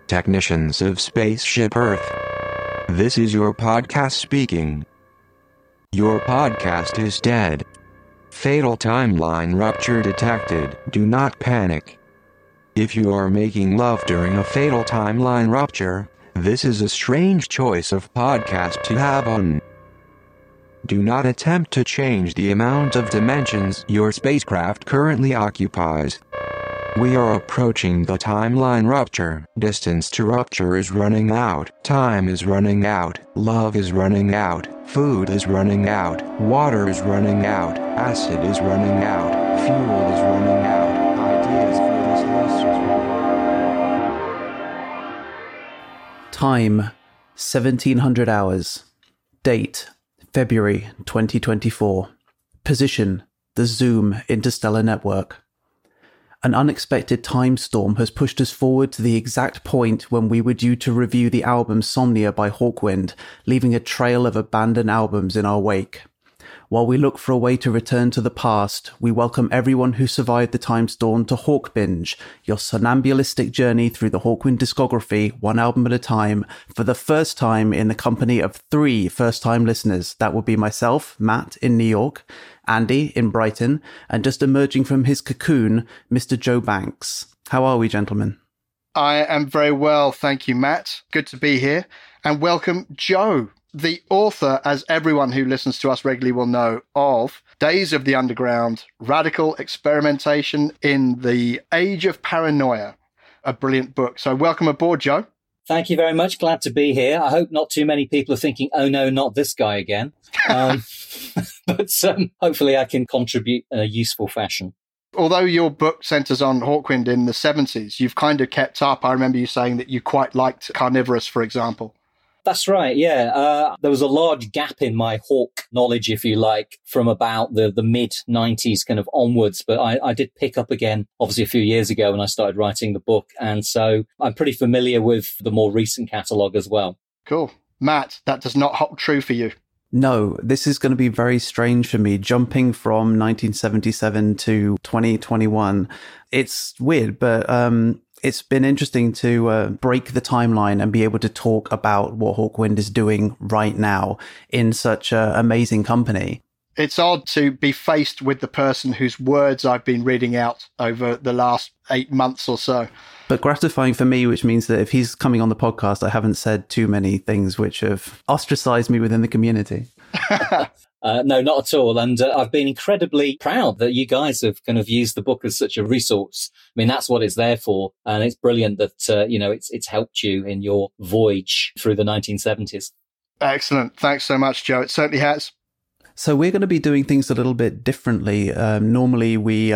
technicians of Spaceship Earth. This is your podcast speaking. Your podcast is dead. Fatal timeline rupture detected. Do not panic. If you are making love during a fatal timeline rupture, this is a strange choice of podcast to have on. Do not attempt to change the amount of dimensions your spacecraft currently occupies. We are approaching the timeline rupture. Distance to rupture is running out. Time is running out. Love is running out. Food is running out. Water is running out. Acid is running out. Fuel is running out. Ideas for this list is running out. Time, 1700 hours. Date, February 2024. Position, the Zoom Interstellar Network. An unexpected time storm has pushed us forward to the exact point when we were due to review the album Somnia by Hawkwind, leaving a trail of abandoned albums in our wake. While we look for a way to return to the past, we welcome everyone who survived the time storm to Hawk Binge, your somnambulistic journey through the Hawkwind discography, one album at a time, for the first time in the company of 3 first-time listeners. That would be myself, Matt, in New York, Andy, in Brighton, and just emerging from his cocoon, Mr. Joe Banks. How are we, gentlemen? I am very well, thank you, Matt. Good to be here. And welcome, Joe, the author, as everyone who listens to us regularly will know, of Days of the Underground, Radical Experimentation in the Age of Paranoia, a brilliant book. So welcome aboard, Joe. Thank you very much. Glad to be here. I hope not too many people are thinking, oh no, not this guy again. But hopefully I can contribute in a useful fashion. Although your book centres on Hawkwind in the 70s, you've kind of kept up. I remember you saying that you quite liked Carnivorous, for example. That's right, yeah. There was a large gap in my Hawk knowledge, if you like, from about the mid-90s kind of onwards. But I did pick up again, obviously, a few years ago when I started writing the book. And so I'm pretty familiar with the more recent catalogue as well. Cool. Matt, that does not hold true for you. No, this is going to be very strange for me, jumping from 1977 to 2021. It's weird, but it's been interesting to break the timeline and be able to talk about what Hawkwind is doing right now in such amazing company. It's odd to be faced with the person whose words I've been reading out over the last 8 months or so. But gratifying for me, which means that if he's coming on the podcast, I haven't said too many things which have ostracized me within the community. No, not at all. And I've been incredibly proud that you guys have kind of used the book as such a resource. I mean, that's what it's there for. And it's brilliant that, it's helped you in your voyage through the 1970s. Excellent. Thanks so much, Joe. It certainly has. So we're going to be doing things a little bit differently. Normally we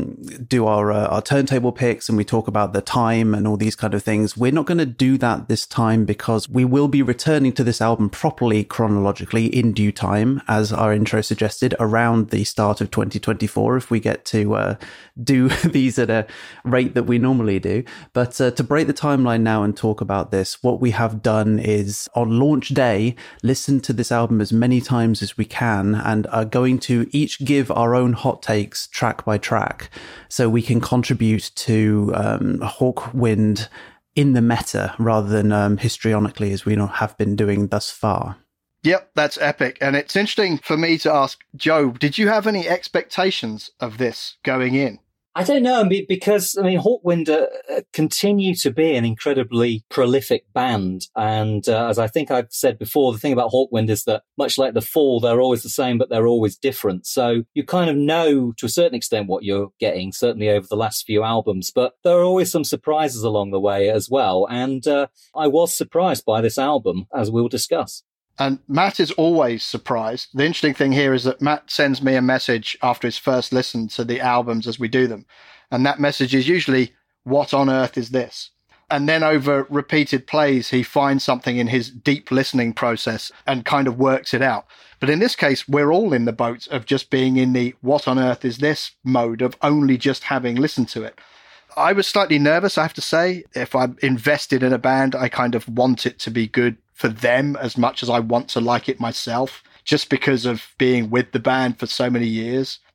do our turntable picks and we talk about the time and all these kind of things. We're not going to do that this time because we will be returning to this album properly chronologically in due time, as our intro suggested, around the start of 2024, if we get to do these at a rate that we normally do. But to break the timeline now and talk about this, what we have done is on launch day, listen to this album as many times as we can, and are going to each give our own hot takes track by track so we can contribute to Hawkwind in the meta rather than histrionically as we have been doing thus far. Yep, that's epic. And it's interesting for me to ask, Joe, did you have any expectations of this going in? I don't know, because, Hawkwind continue to be an incredibly prolific band. And as I think I've said before, the thing about Hawkwind is that much like The Fall, they're always the same, but they're always different. So you kind of know to a certain extent what you're getting, certainly over the last few albums. But there are always some surprises along the way as well. And I was surprised by this album, as we'll discuss. And Matt is always surprised. The interesting thing here is that Matt sends me a message after his first listen to the albums as we do them. And that message is usually, what on earth is this? And then over repeated plays, he finds something in his deep listening process and kind of works it out. But in this case, we're all in the boat of just being in the what on earth is this mode of only just having listened to it. I was slightly nervous, I have to say. If I'm invested in a band, I kind of want it to be good for them as much as I want to like it myself, just because of being with the band for so many years.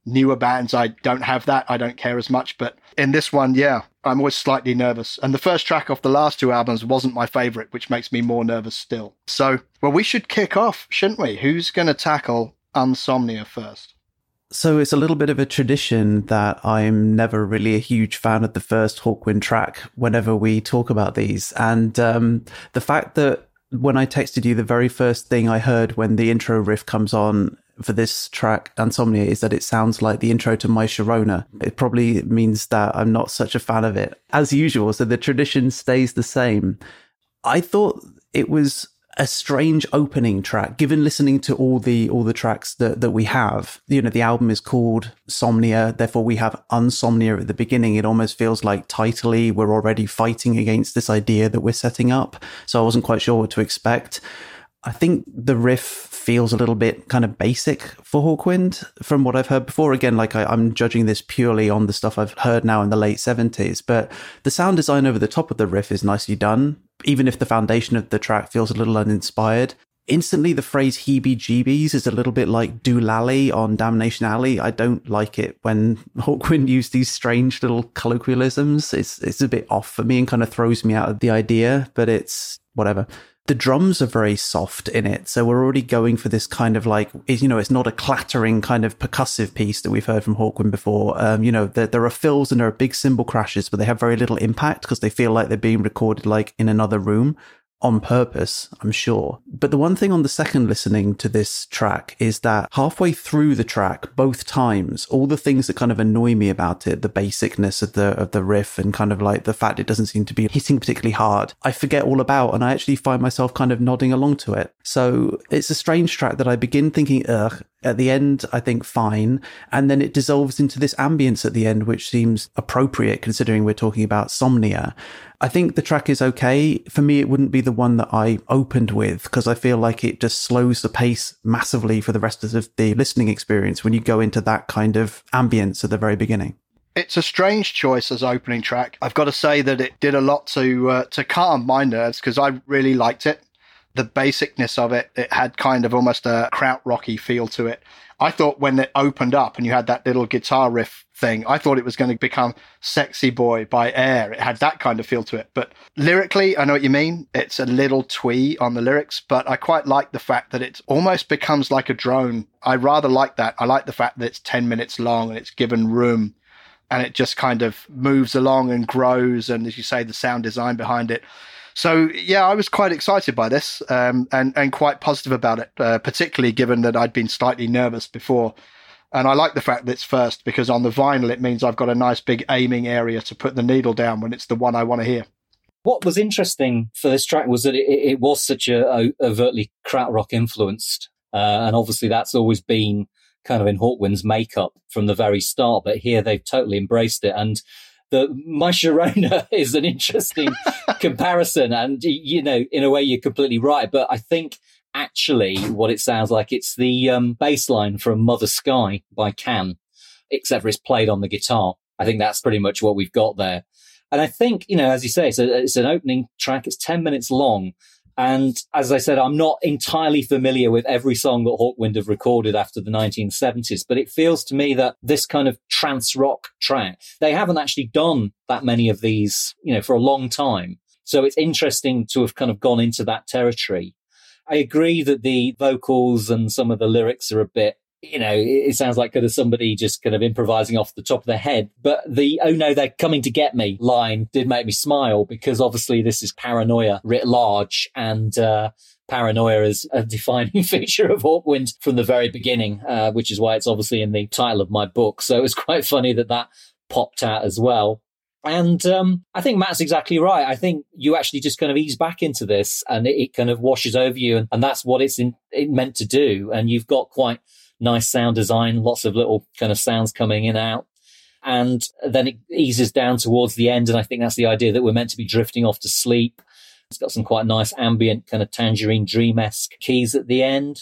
newer bands, I don't have that. I don't care as much. But in this one, yeah, I'm always slightly nervous. And the first track off the last two albums wasn't my favorite, which makes me more nervous still. So, well, we should kick off, shouldn't we? Who's going to tackle Unsomnia first? So it's a little bit of a tradition that I'm never really a huge fan of the first Hawkwind track whenever we talk about these. And the fact that when I texted you, the very first thing I heard when the intro riff comes on for this track, Unsomnia, is that it sounds like the intro to My Sharona. It probably means that I'm not such a fan of it, as usual. So the tradition stays the same. I thought it was a strange opening track, given listening to all the tracks that we have. You know, the album is called Somnia, therefore we have Unsomnia at the beginning. It almost feels like titally we're already fighting against this idea that we're setting up. So I wasn't quite sure what to expect. I think the riff feels a little bit kind of basic for Hawkwind from what I've heard before. Again, like I'm judging this purely on the stuff I've heard now in the late 70s, but the sound design over the top of the riff is nicely done, even if the foundation of the track feels a little uninspired. Instantly, the phrase heebie-jeebies is a little bit like doolally on Damnation Alley. I don't like it when Hawkwind use these strange little colloquialisms. It's a bit off for me and kind of throws me out of the idea, but it's whatever. The drums are very soft in it, so we're already going for this kind of like, you know, it's not a clattering kind of percussive piece that we've heard from Hawkwind before. You know, there are fills and there are big cymbal crashes, but they have very little impact because they feel like they're being recorded like in another room. On purpose, I'm sure. But the one thing on the second listening to this track is that halfway through the track, both times, all the things that kind of annoy me about it, the basicness of the riff and kind of like the fact it doesn't seem to be hitting particularly hard, I forget all about, and I actually find myself kind of nodding along to it. So it's a strange track that I begin thinking, ugh. At the end, I think fine. And then it dissolves into this ambience at the end, which seems appropriate considering we're talking about Somnia. I think the track is okay. For me, it wouldn't be the one that I opened with because I feel like it just slows the pace massively for the rest of the listening experience when you go into that kind of ambience at the very beginning. It's a strange choice as opening track. I've got to say that it did a lot to calm my nerves because I really liked it. The basicness of it, it had kind of almost a krautrocky feel to it. I thought when it opened up and you had that little guitar riff thing, I thought it was going to become Sexy Boy by Air. It had that kind of feel to it. But lyrically, I know what you mean. It's a little twee on the lyrics, but I quite like the fact that it almost becomes like a drone. I rather like that. I like the fact that it's 10 minutes long and it's given room and it just kind of moves along and grows. And as you say, the sound design behind it. So, yeah, I was quite excited by this and quite positive about it, particularly given that I'd been slightly nervous before. And I like the fact that it's first because on the vinyl, it means I've got a nice big aiming area to put the needle down when it's the one I want to hear. What was interesting for this track was that it was such a overtly krautrock influenced. And obviously that's always been kind of in Hawkwind's makeup from the very start. But here they've totally embraced it. And the My Sharona is an interesting comparison. And, you know, in a way, you're completely right. But I think actually what it sounds like, it's the bass line from Mother Sky by Can, except for it's played on the guitar. I think that's pretty much what we've got there. And I think, you know, as you say, it's an opening track. It's 10 minutes long. And as I said, I'm not entirely familiar with every song that Hawkwind have recorded after the 1970s, but it feels to me that this kind of trance rock track, they haven't actually done that many of these, you know, for a long time. So it's interesting to have kind of gone into that territory. I agree that the vocals and some of the lyrics are a bit, you know, it sounds like kind of somebody just kind of improvising off the top of their head. But the, oh no, they're coming to get me line did make me smile because obviously this is paranoia writ large and paranoia is a defining feature of Hawkwind from the very beginning, which is why it's obviously in the title of my book. So it was quite funny that popped out as well. And I think Matt's exactly right. I think you actually just kind of ease back into this and it kind of washes over you. And that's what it meant to do. And you've got quite nice sound design, lots of little kind of sounds coming in and out. And then it eases down towards the end. And I think that's the idea that we're meant to be drifting off to sleep. It's got some quite nice ambient kind of Tangerine Dream-esque keys at the end.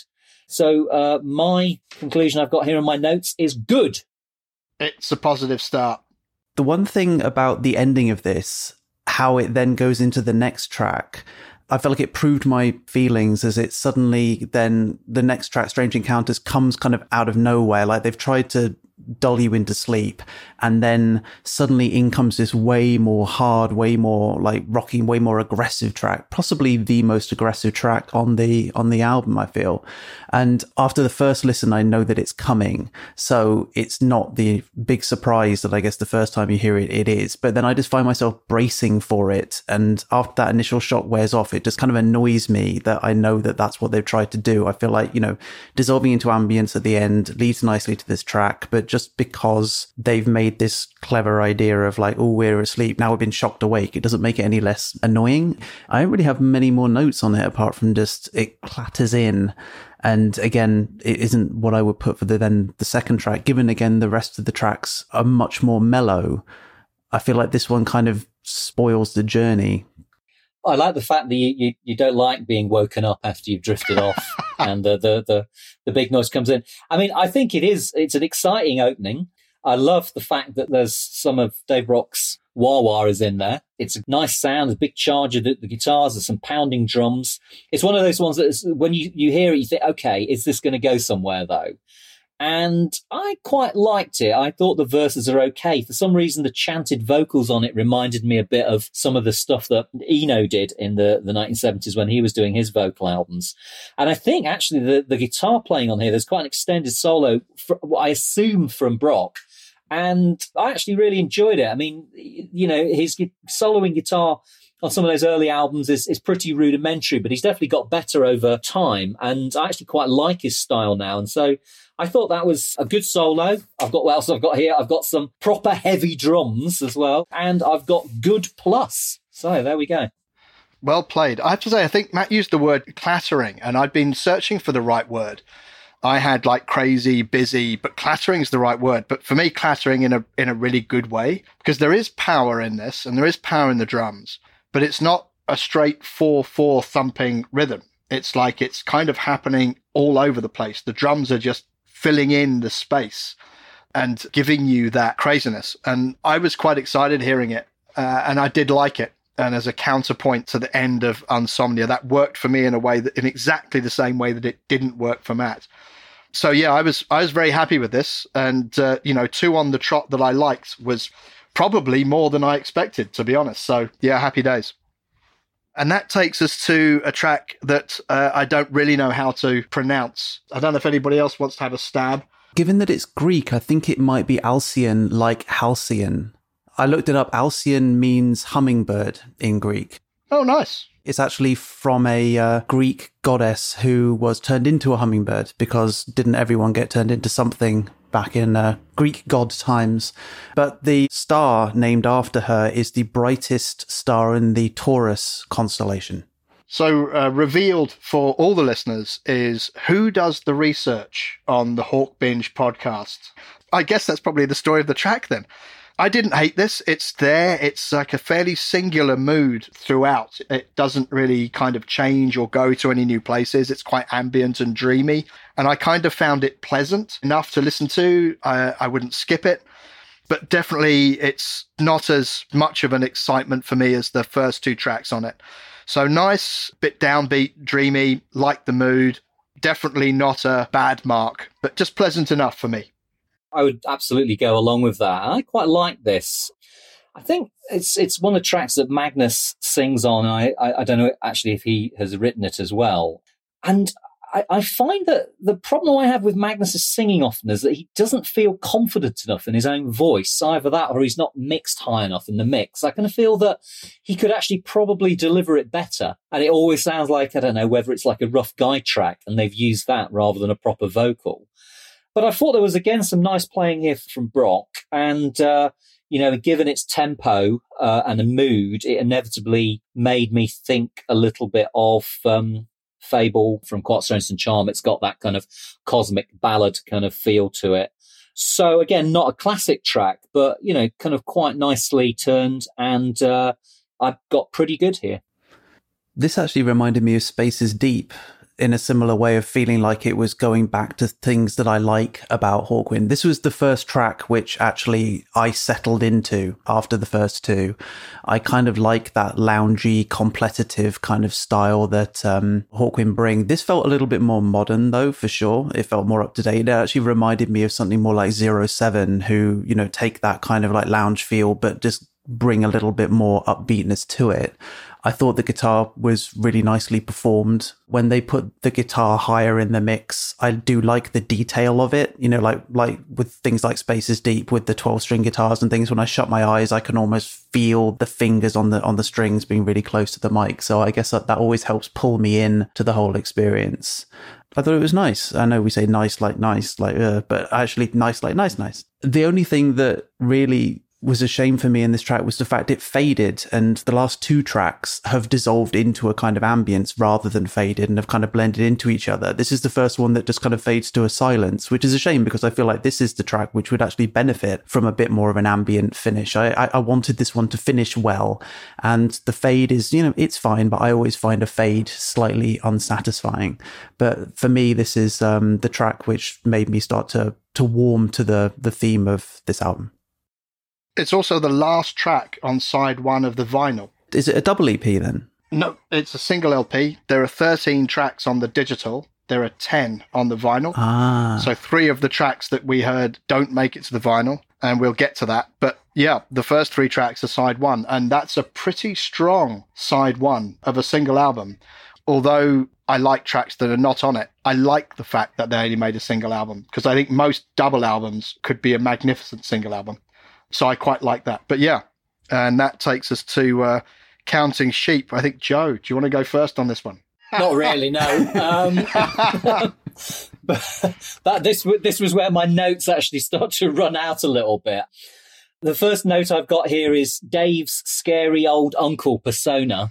So my conclusion I've got here in my notes is good. It's a positive start. The one thing about the ending of this, how it then goes into the next track, I felt like it proved my feelings as it suddenly then the next track, Strange Encounters, comes kind of out of nowhere. Like they've tried to dull you into sleep. And then suddenly in comes this way more hard, way more like rocking, way more aggressive track, possibly the most aggressive track on the album, I feel. And after the first listen, I know that it's coming. So it's not the big surprise that I guess the first time you hear it, it is. But then I just find myself bracing for it. And after that initial shock wears off, it just kind of annoys me that I know that that's what they've tried to do. I feel like, dissolving into ambience at the end leads nicely to this track, but just because they've made this clever idea of like, oh, we're asleep, now we've been shocked awake, it doesn't make it any less annoying. I don't really have many more notes on it apart from just it clatters in. And again, it isn't what I would put for the second track, given again the rest of the tracks are much more mellow. I feel like this one kind of spoils the journey. I like the fact that you don't like being woken up after you've drifted off and the big noise comes in. I mean, I think it's an exciting opening. I love the fact that there's some of Dave Rock's wah-wah is in there. It's a nice sound, a big charge of the guitars, there's some pounding drums. It's one of those ones that when you hear it, you think, okay, is this going to go somewhere though? And I quite liked it. I thought the verses are okay. For some reason, the chanted vocals on it reminded me a bit of some of the stuff that Eno did in the 1970s when he was doing his vocal albums. And I think actually the guitar playing on here, there's quite an extended solo, I assume from Brock. And I actually really enjoyed it. I mean, his soloing guitar on some of those early albums is pretty rudimentary, but he's definitely got better over time. And I actually quite like his style now. And so I thought that was a good solo. What else I've got here? I've got some proper heavy drums as well. And I've got good plus. So there we go. Well played. I have to say, I think Matt used the word clattering, and I'd been searching for the right word. I had like crazy, busy, but clattering is the right word. But for me, clattering in a really good way, because there is power in this and there is power in the drums, but it's not a straight 4/4 thumping rhythm. It's like it's kind of happening all over the place. The drums are just filling in the space and giving you that craziness. And I was quite excited hearing it, and I did like it. And as a counterpoint to the end of Insomnia, that worked for me in exactly the same way that it didn't work for Matt. So yeah, I was very happy with this. And, 2 on the trot that I liked was probably more than I expected, to be honest. So yeah, happy days. And that takes us to a track that I don't really know how to pronounce. I don't know if anybody else wants to have a stab. Given that it's Greek, I think it might be Alcyon, like Halcyon. I looked it up. Alcyon means hummingbird in Greek. Oh, nice. It's actually from a Greek goddess who was turned into a hummingbird, because didn't everyone get turned into something back in Greek god times? But the star named after her is the brightest star in the Taurus constellation. So revealed for all the listeners is who does the research on the Hawk Binge podcast. I guess that's probably the story of the track then. I didn't hate this. It's there. It's like a fairly singular mood throughout. It doesn't really kind of change or go to any new places. It's quite ambient and dreamy. And I kind of found it pleasant enough to listen to. I wouldn't skip it. But definitely it's not as much of an excitement for me as the first 2 tracks on it. So nice, bit downbeat, dreamy, like the mood. Definitely not a bad mark, but just pleasant enough for me. I would absolutely go along with that. I quite like this. I think it's one of the tracks that Magnus sings on. I don't know actually if he has written it as well. And I find that the problem I have with Magnus's singing often is that he doesn't feel confident enough in his own voice. Either that or he's not mixed high enough in the mix. I kind of feel that he could actually probably deliver it better. And it always sounds like, I don't know, whether it's like a rough guide track and they've used that rather than a proper vocal. But I thought there was, again, some nice playing here from Brock. And, given its tempo and a mood, it inevitably made me think a little bit of Fable from Quartz and Charm. It's got that kind of cosmic ballad kind of feel to it. So, again, not a classic track, but, kind of quite nicely turned. And I got pretty good here. This actually reminded me of Space is Deep. in a similar way of feeling like it was going back to things that I like about Hawkwind. This was the first track which actually I settled into after the first two. I kind of like that loungy, contemplative kind of style that Hawkwind bring. This felt a little bit more modern though, for sure. It felt more up to date. It actually reminded me of something more like 07, who, you know, take that kind of like lounge feel, but just bring a little bit more upbeatness to it. I thought the guitar was really nicely performed. When they put the guitar higher in the mix, I do like the detail of it. You know, like with things like Spaces Deep with the 12-string guitars and things, when I shut my eyes, I can almost feel the fingers on the strings being really close to the mic. So I guess that always helps pull me in to the whole experience. I thought it was nice. I know we say nice, but actually nice, like nice. The only thing that really was a shame for me in this track was the fact it faded, and the last two tracks have dissolved into a kind of ambience rather than faded and have kind of blended into each other. This is the first one that just kind of fades to a silence, which is a shame because I feel like this is the track which would actually benefit from a bit more of an ambient finish. I wanted this one to finish well, and the fade is, you know, it's fine, but I always find a fade slightly unsatisfying. But for me, this is the track which made me start to warm to the theme of this album. It's also the last track on side one of the vinyl. Is it a double EP then? No, it's a single LP. There are 13 tracks on the digital. There are 10 on the vinyl. So 3 of the tracks that we heard don't make it to the vinyl, and we'll get to that. But yeah, the first 3 tracks are side one, and that's a pretty strong side one of a single album. Although I like tracks that are not on it, I like the fact that they only made a single album, because I think most double albums could be a magnificent single album. So I quite like that. But yeah, and that takes us to Counting Sheep. I think, Joe, do you want to go first on this one? Not really, no. But this was where my notes actually start to run out a little bit. The first note I've got here is Dave's scary old uncle persona,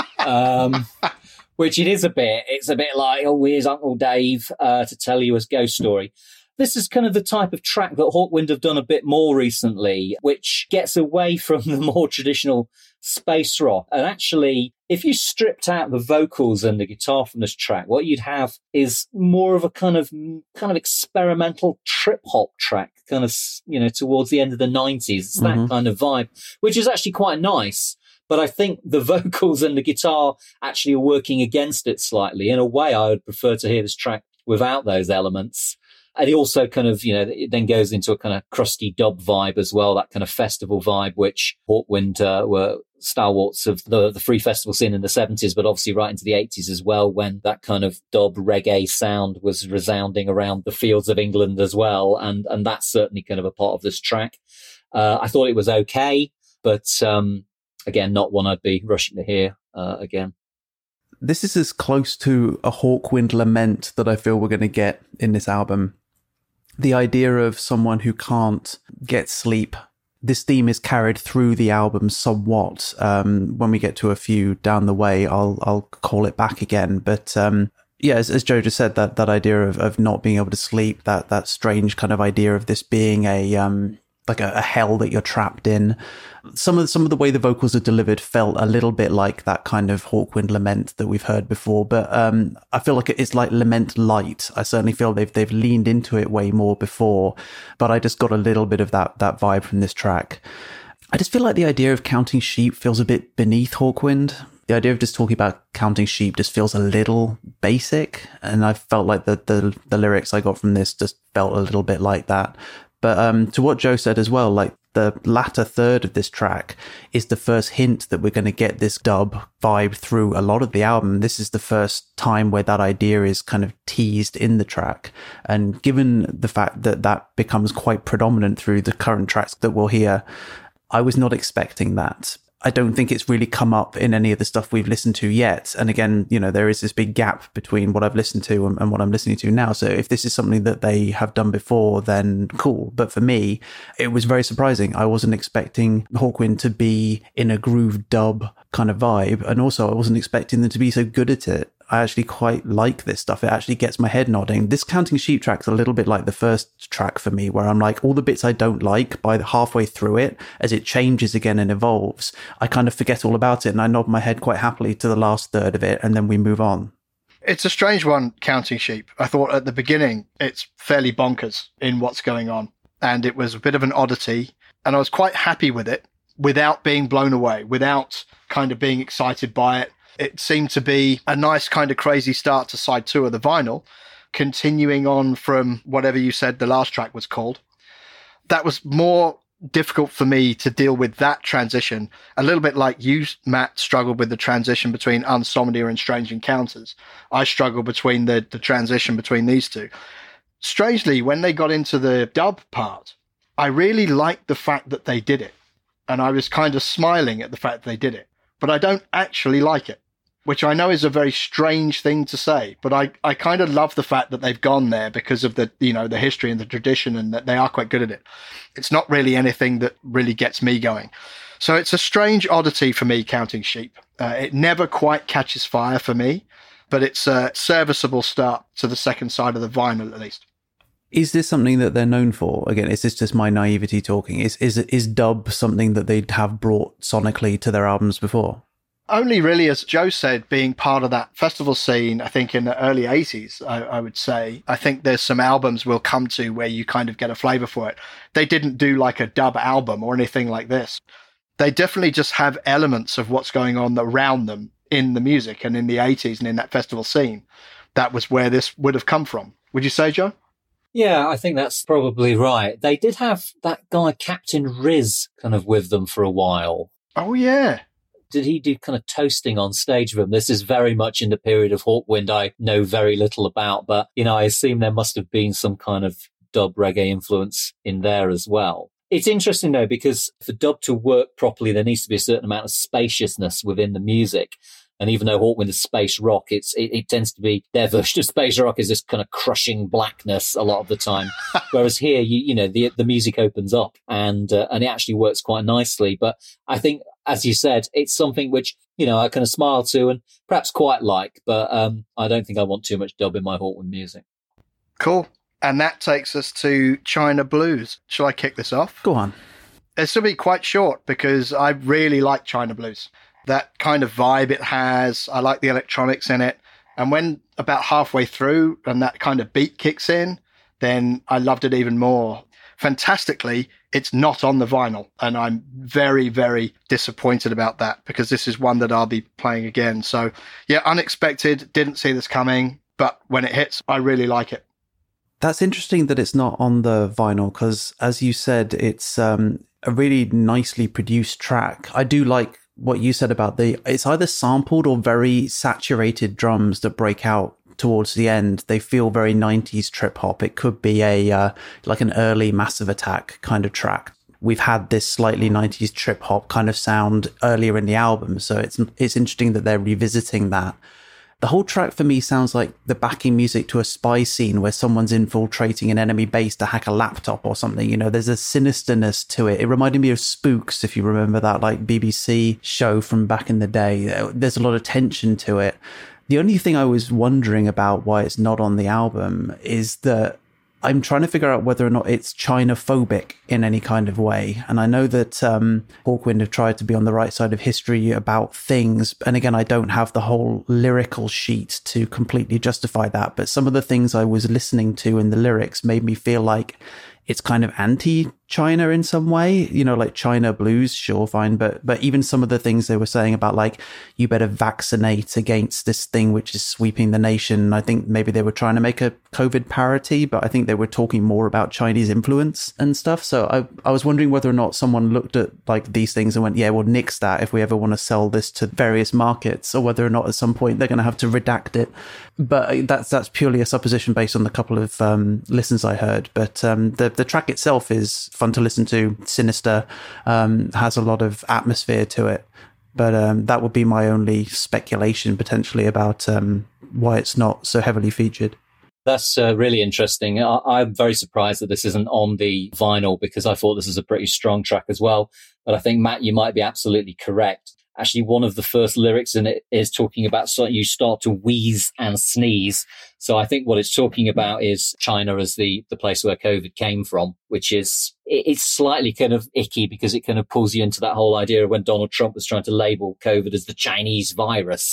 which it is a bit. It's a bit like, oh, here's Uncle Dave to tell you a ghost story. This is kind of the type of track that Hawkwind have done a bit more recently, which gets away from the more traditional space rock. And actually, if you stripped out the vocals and the guitar from this track, what you'd have is more of a kind of experimental trip hop track, kind of, you know, towards the end of the 90s. It's that kind of vibe, which is actually quite nice. But I think the vocals and the guitar actually are working against it slightly. In a way, I would prefer to hear this track without those elements. And it also kind of, you know, it then goes into a kind of crusty dub vibe as well, that kind of festival vibe, which Hawkwind were stalwarts of the free festival scene in the 70s, but obviously right into the 80s as well, when that kind of dub reggae sound was resounding around the fields of England as well. And that's certainly kind of a part of this track. I thought it was okay, but again, not one I'd be rushing to hear again. This is as close to a Hawkwind lament that I feel we're going to get in this album. The idea of someone who can't get sleep. This theme is carried through the album somewhat. When we get to a few down the way, I'll call it back again. But yeah, as Joe just said, that idea of not being able to sleep, that strange kind of idea of this being a hell that you're trapped in. Some of the way the vocals are delivered felt a little bit like that kind of Hawkwind lament that we've heard before, but I feel like it's like lament light. I certainly feel they've leaned into it way more before, but I just got a little bit of that vibe from this track. I just feel like the idea of counting sheep feels a bit beneath Hawkwind. The idea of just talking about counting sheep just feels a little basic, and I felt like the lyrics I got from this just felt a little bit like that. But to what Joe said as well, like the latter third of this track is the first hint that we're going to get this dub vibe through a lot of the album. This is the first time where that idea is kind of teased in the track. And given the fact that that becomes quite predominant through the current tracks that we'll hear, I was not expecting that. I don't think it's really come up in any of the stuff we've listened to yet. And again, you know, there is this big gap between what I've listened to and what I'm listening to now. So if this is something that they have done before, then cool. But for me, it was very surprising. I wasn't expecting Hawkwind to be in a groove dub kind of vibe. And also I wasn't expecting them to be so good at it. I actually quite like this stuff. It actually gets my head nodding. This Counting Sheep track's a little bit like the first track for me, where I'm like, all the bits I don't like, by the halfway through it, as it changes again and evolves, I kind of forget all about it and I nod my head quite happily to the last third of it, and then we move on. It's a strange one, Counting Sheep. I thought at the beginning it's fairly bonkers in what's going on. And it was a bit of an oddity. And I was quite happy with it without being blown away, without kind of being excited by it. It seemed to be a nice kind of crazy start to side 2 of the vinyl, continuing on from whatever you said the last track was called. That was more difficult for me to deal with that transition, a little bit like you, Matt, struggled with the transition between Insomnia and Strange Encounters. I struggled between the transition between these two. Strangely, when they got into the dub part, I really liked the fact that they did it. And I was kind of smiling at the fact that they did it. But I don't actually like it, which I know is a very strange thing to say. But I kind of love the fact that they've gone there because of the history and the tradition, and that they are quite good at it. It's not really anything that really gets me going. So it's a strange oddity for me, Counting Sheep. It never quite catches fire for me, but it's a serviceable start to the second side of the vinyl, at least. Is this something that they're known for? Again, is this just my naivety talking? Is dub something that they'd have brought sonically to their albums before? Only really, as Joe said, being part of that festival scene, I think in the early 80s, I would say. I think there's some albums we'll come to where you kind of get a flavour for it. They didn't do like a dub album or anything like this. They definitely just have elements of what's going on around them in the music, and in the 80s and in that festival scene. That was where this would have come from. Would you say, Joe? Yeah, I think that's probably right. They did have that guy, Captain Riz, kind of with them for a while. Oh, yeah. Did he do kind of toasting on stage with them? This is very much in the period of Hawkwind I know very little about, but, I assume there must have been some kind of dub reggae influence in there as well. It's interesting, though, because for dub to work properly, there needs to be a certain amount of spaciousness within the music. And even though Hawkwind is space rock, it tends to be, their version of space rock is this kind of crushing blackness a lot of the time. Whereas here, the music opens up and it actually works quite nicely. But I think, as you said, it's something which, I kind of smile to and perhaps quite like, but I don't think I want too much dub in my Hawkwind music. Cool. And that takes us to China Blues. Shall I kick this off? Go on. It's going to be quite short because I really like China Blues. That kind of vibe it has. I like the electronics in it. And when about halfway through and that kind of beat kicks in, then I loved it even more. Fantastically, it's not on the vinyl. And I'm very, very disappointed about that because this is one that I'll be playing again. So yeah, unexpected. Didn't see this coming. But when it hits, I really like it. That's interesting that it's not on the vinyl because, as you said, it's a really nicely produced track. I do like what you said about it's either sampled or very saturated drums that break out towards the end. They feel very 90s trip hop. It could be like an early Massive Attack kind of track. We've had this slightly 90s trip hop kind of sound earlier in the album, so it's interesting that they're revisiting that. The whole track for me sounds like the backing music to a spy scene where someone's infiltrating an enemy base to hack a laptop or something. There's a sinisterness to it. It reminded me of Spooks, if you remember that like BBC show from back in the day. There's a lot of tension to it. The only thing I was wondering about why it's not on the album is that I'm trying to figure out whether or not it's China-phobic in any kind of way. And I know that Hawkwind have tried to be on the right side of history about things. And again, I don't have the whole lyrical sheet to completely justify that. But some of the things I was listening to in the lyrics made me feel like it's kind of anti-China in some way, like China Blues, sure, fine. But even some of the things they were saying about like, you better vaccinate against this thing which is sweeping the nation. I think maybe they were trying to make a COVID parody, but I think they were talking more about Chinese influence and stuff. So I was wondering whether or not someone looked at like these things and went, yeah, we'll nix that if we ever want to sell this to various markets, or whether or not at some point they're going to have to redact it. But that's purely a supposition based on the couple of listens I heard. But the track itself is fun to listen to, sinister, has a lot of atmosphere to it. But that would be my only speculation potentially about why it's not so heavily featured. That's really interesting. I'm very surprised that this isn't on the vinyl because I thought this was a pretty strong track as well. But I think, Matt, you might be absolutely correct. Actually, one of the first lyrics in it is talking about you start to wheeze and sneeze. So I think what it's talking about is China as the place where COVID came from, which is, it's slightly kind of icky because it kind of pulls you into that whole idea of when Donald Trump was trying to label COVID as the Chinese virus.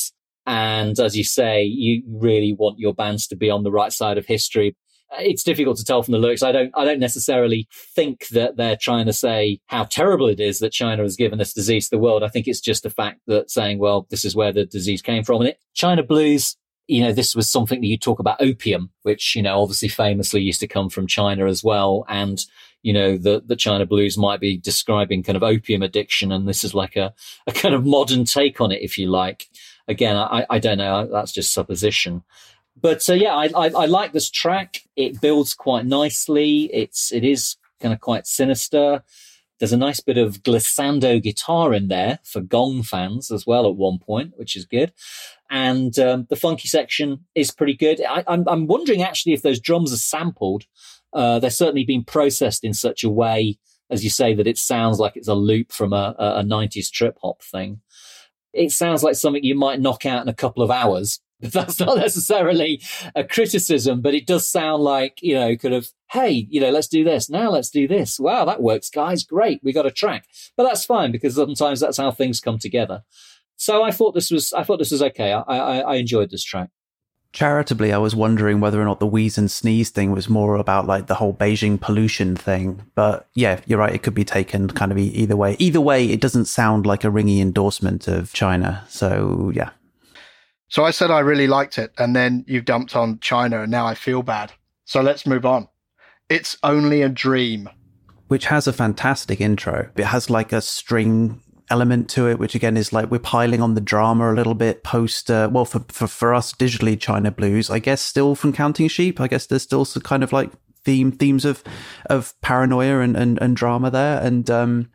And as you say, you really want your bands to be on the right side of history. It's difficult to tell from the lyrics. I don't necessarily think that they're trying to say how terrible it is that China has given this disease to the world. I think it's just the fact that saying, well, this is where the disease came from. And China blues, this was something that you talk about opium, which, obviously famously used to come from China as well. And, the China blues might be describing kind of opium addiction. And this is like a kind of modern take on it, if you like. Again, I don't know. That's just supposition. But I like this track. It builds quite nicely. It is kind of quite sinister. There's a nice bit of glissando guitar in there for gong fans as well at one point, which is good. And the funky section is pretty good. I'm wondering actually if those drums are sampled. They're certainly being processed in such a way, as you say, that it sounds like it's a loop from a 90s trip hop thing. It sounds like something you might knock out in a couple of hours. That's not necessarily a criticism, but it does sound like, kind of, hey, let's do this. Now let's do this. Wow, that works, guys. Great. We got a track. But that's fine because sometimes that's how things come together. So I thought this was okay. I enjoyed this track. Charitably, I was wondering whether or not the wheeze and sneeze thing was more about like the whole Beijing pollution thing. But yeah, you're right. It could be taken kind of either way. Either way, it doesn't sound like a ringy endorsement of China. So yeah. So I said I really liked it, and then you dumped on China, and now I feel bad. So let's move on. It's Only a Dream. Which has a fantastic intro. It has like a string element to it, which again is like we're piling on the drama a little bit post, for us, digitally China blues, I guess still from Counting Sheep. I guess there's still some kind of like themes of paranoia and drama there. And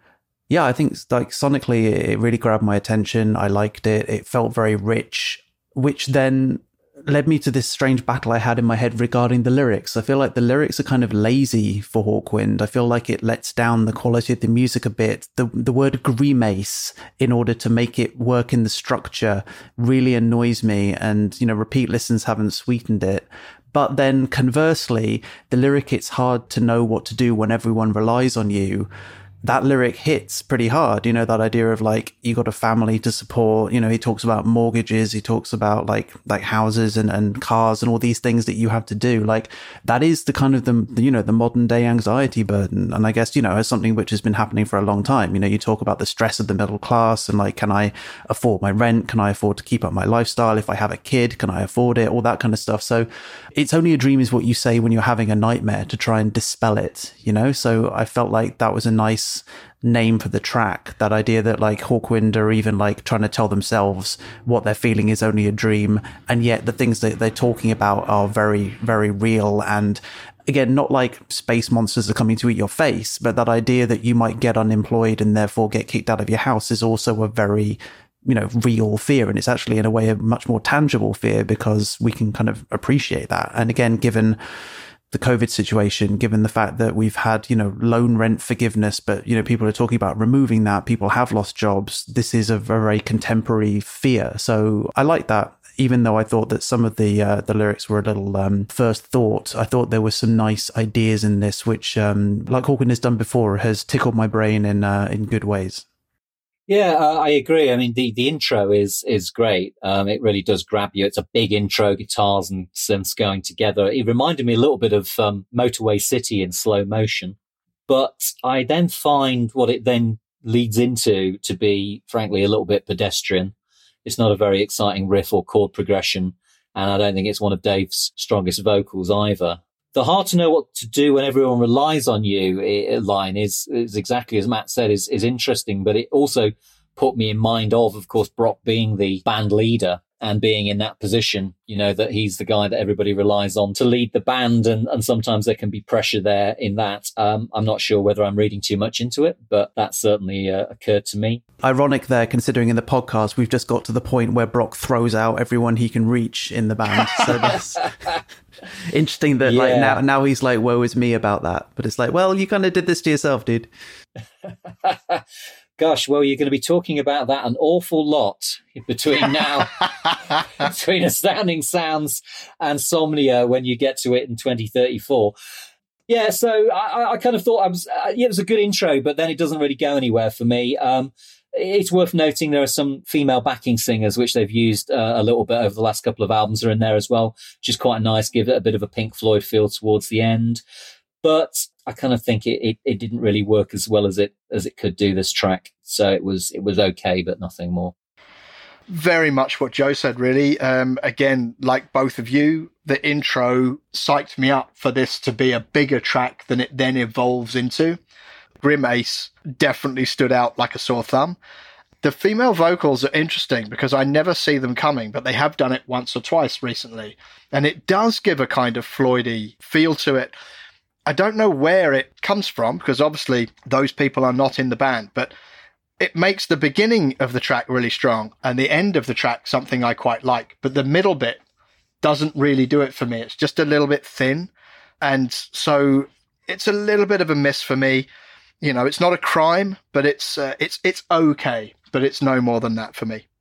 I think like sonically it really grabbed my attention. I liked it. It felt very rich, which then led me to this strange battle I had in my head regarding the lyrics. I feel like the lyrics are kind of lazy for Hawkwind. I feel like it lets down the quality of the music a bit. The word grimace, in order to make it work in the structure, really annoys me. And, repeat listens haven't sweetened it. But then conversely, the lyric, it's hard to know what to do when everyone relies on you. That lyric hits pretty hard, that idea of like, you got a family to support, he talks about mortgages, he talks about like houses and cars and all these things that you have to do. Like that is the kind of the modern day anxiety burden. And I guess, as something which has been happening for a long time, you talk about the stress of the middle class and like, can I afford my rent? Can I afford to keep up my lifestyle? If I have a kid, can I afford it? All that kind of stuff. So It's Only a Dream is what you say when you're having a nightmare to try and dispel it, So I felt like that was a nice name for the track, that idea that like Hawkwind are even like trying to tell themselves what they're feeling is only a dream, and yet the things that they're talking about are very, very real. And again, not like space monsters are coming to eat your face, but that idea that you might get unemployed and therefore get kicked out of your house is also a very real fear. And it's actually in a way a much more tangible fear because we can kind of appreciate that. And again, given the COVID situation, given the fact that we've had, loan rent forgiveness, but, people are talking about removing that, people have lost jobs. This is a very contemporary fear. So I like that. Even though I thought that some of the lyrics were a little first thought, I thought there were some nice ideas in this, which, like Hawkwind has done before, has tickled my brain in good ways. Yeah, I agree. I mean, the intro is great. It really does grab you. It's a big intro, guitars and synths going together. It reminded me a little bit of Motorway City in slow motion. But I then find what it then leads into to be, frankly, a little bit pedestrian. It's not a very exciting riff or chord progression, and I don't think it's one of Dave's strongest vocals either. The hard to know what to do when everyone relies on you line is exactly as Matt said, is interesting, but it also put me in mind of course, Brock being the band leader and being in that position, that he's the guy that everybody relies on to lead the band. And sometimes there can be pressure there in that. I'm not sure whether I'm reading too much into it, but that certainly occurred to me. Ironic there, considering in the podcast, we've just got to the point where Brock throws out everyone he can reach in the band. So that's interesting that like now he's like, woe is me about that. But it's like, well, you kind of did this to yourself, dude. Gosh, well, you're going to be talking about that an awful lot between now, between Astounding Sounds and Somnia when you get to it in 2034. Yeah, so I kind of thought it was a good intro, but then it doesn't really go anywhere for me. It's worth noting there are some female backing singers, which they've used a little bit over the last couple of albums are in there as well, which is quite nice, give it a bit of a Pink Floyd feel towards the end. But I kind of think it didn't really work as well as it could do, this track. So it was okay, but nothing more. Very much what Joe said, really. Again, like both of you, the intro psyched me up for this to be a bigger track than it then evolves into. Grim Ace definitely stood out like a sore thumb. The female vocals are interesting because I never see them coming, but they have done it once or twice recently. And it does give a kind of Floydy feel to it. I don't know where it comes from because obviously those people are not in the band, but it makes the beginning of the track really strong and the end of the track something I quite like. But the middle bit doesn't really do it for me. It's just a little bit thin. And so it's a little bit of a miss for me. You know, it's not a crime, but it's okay, but it's no more than that for me.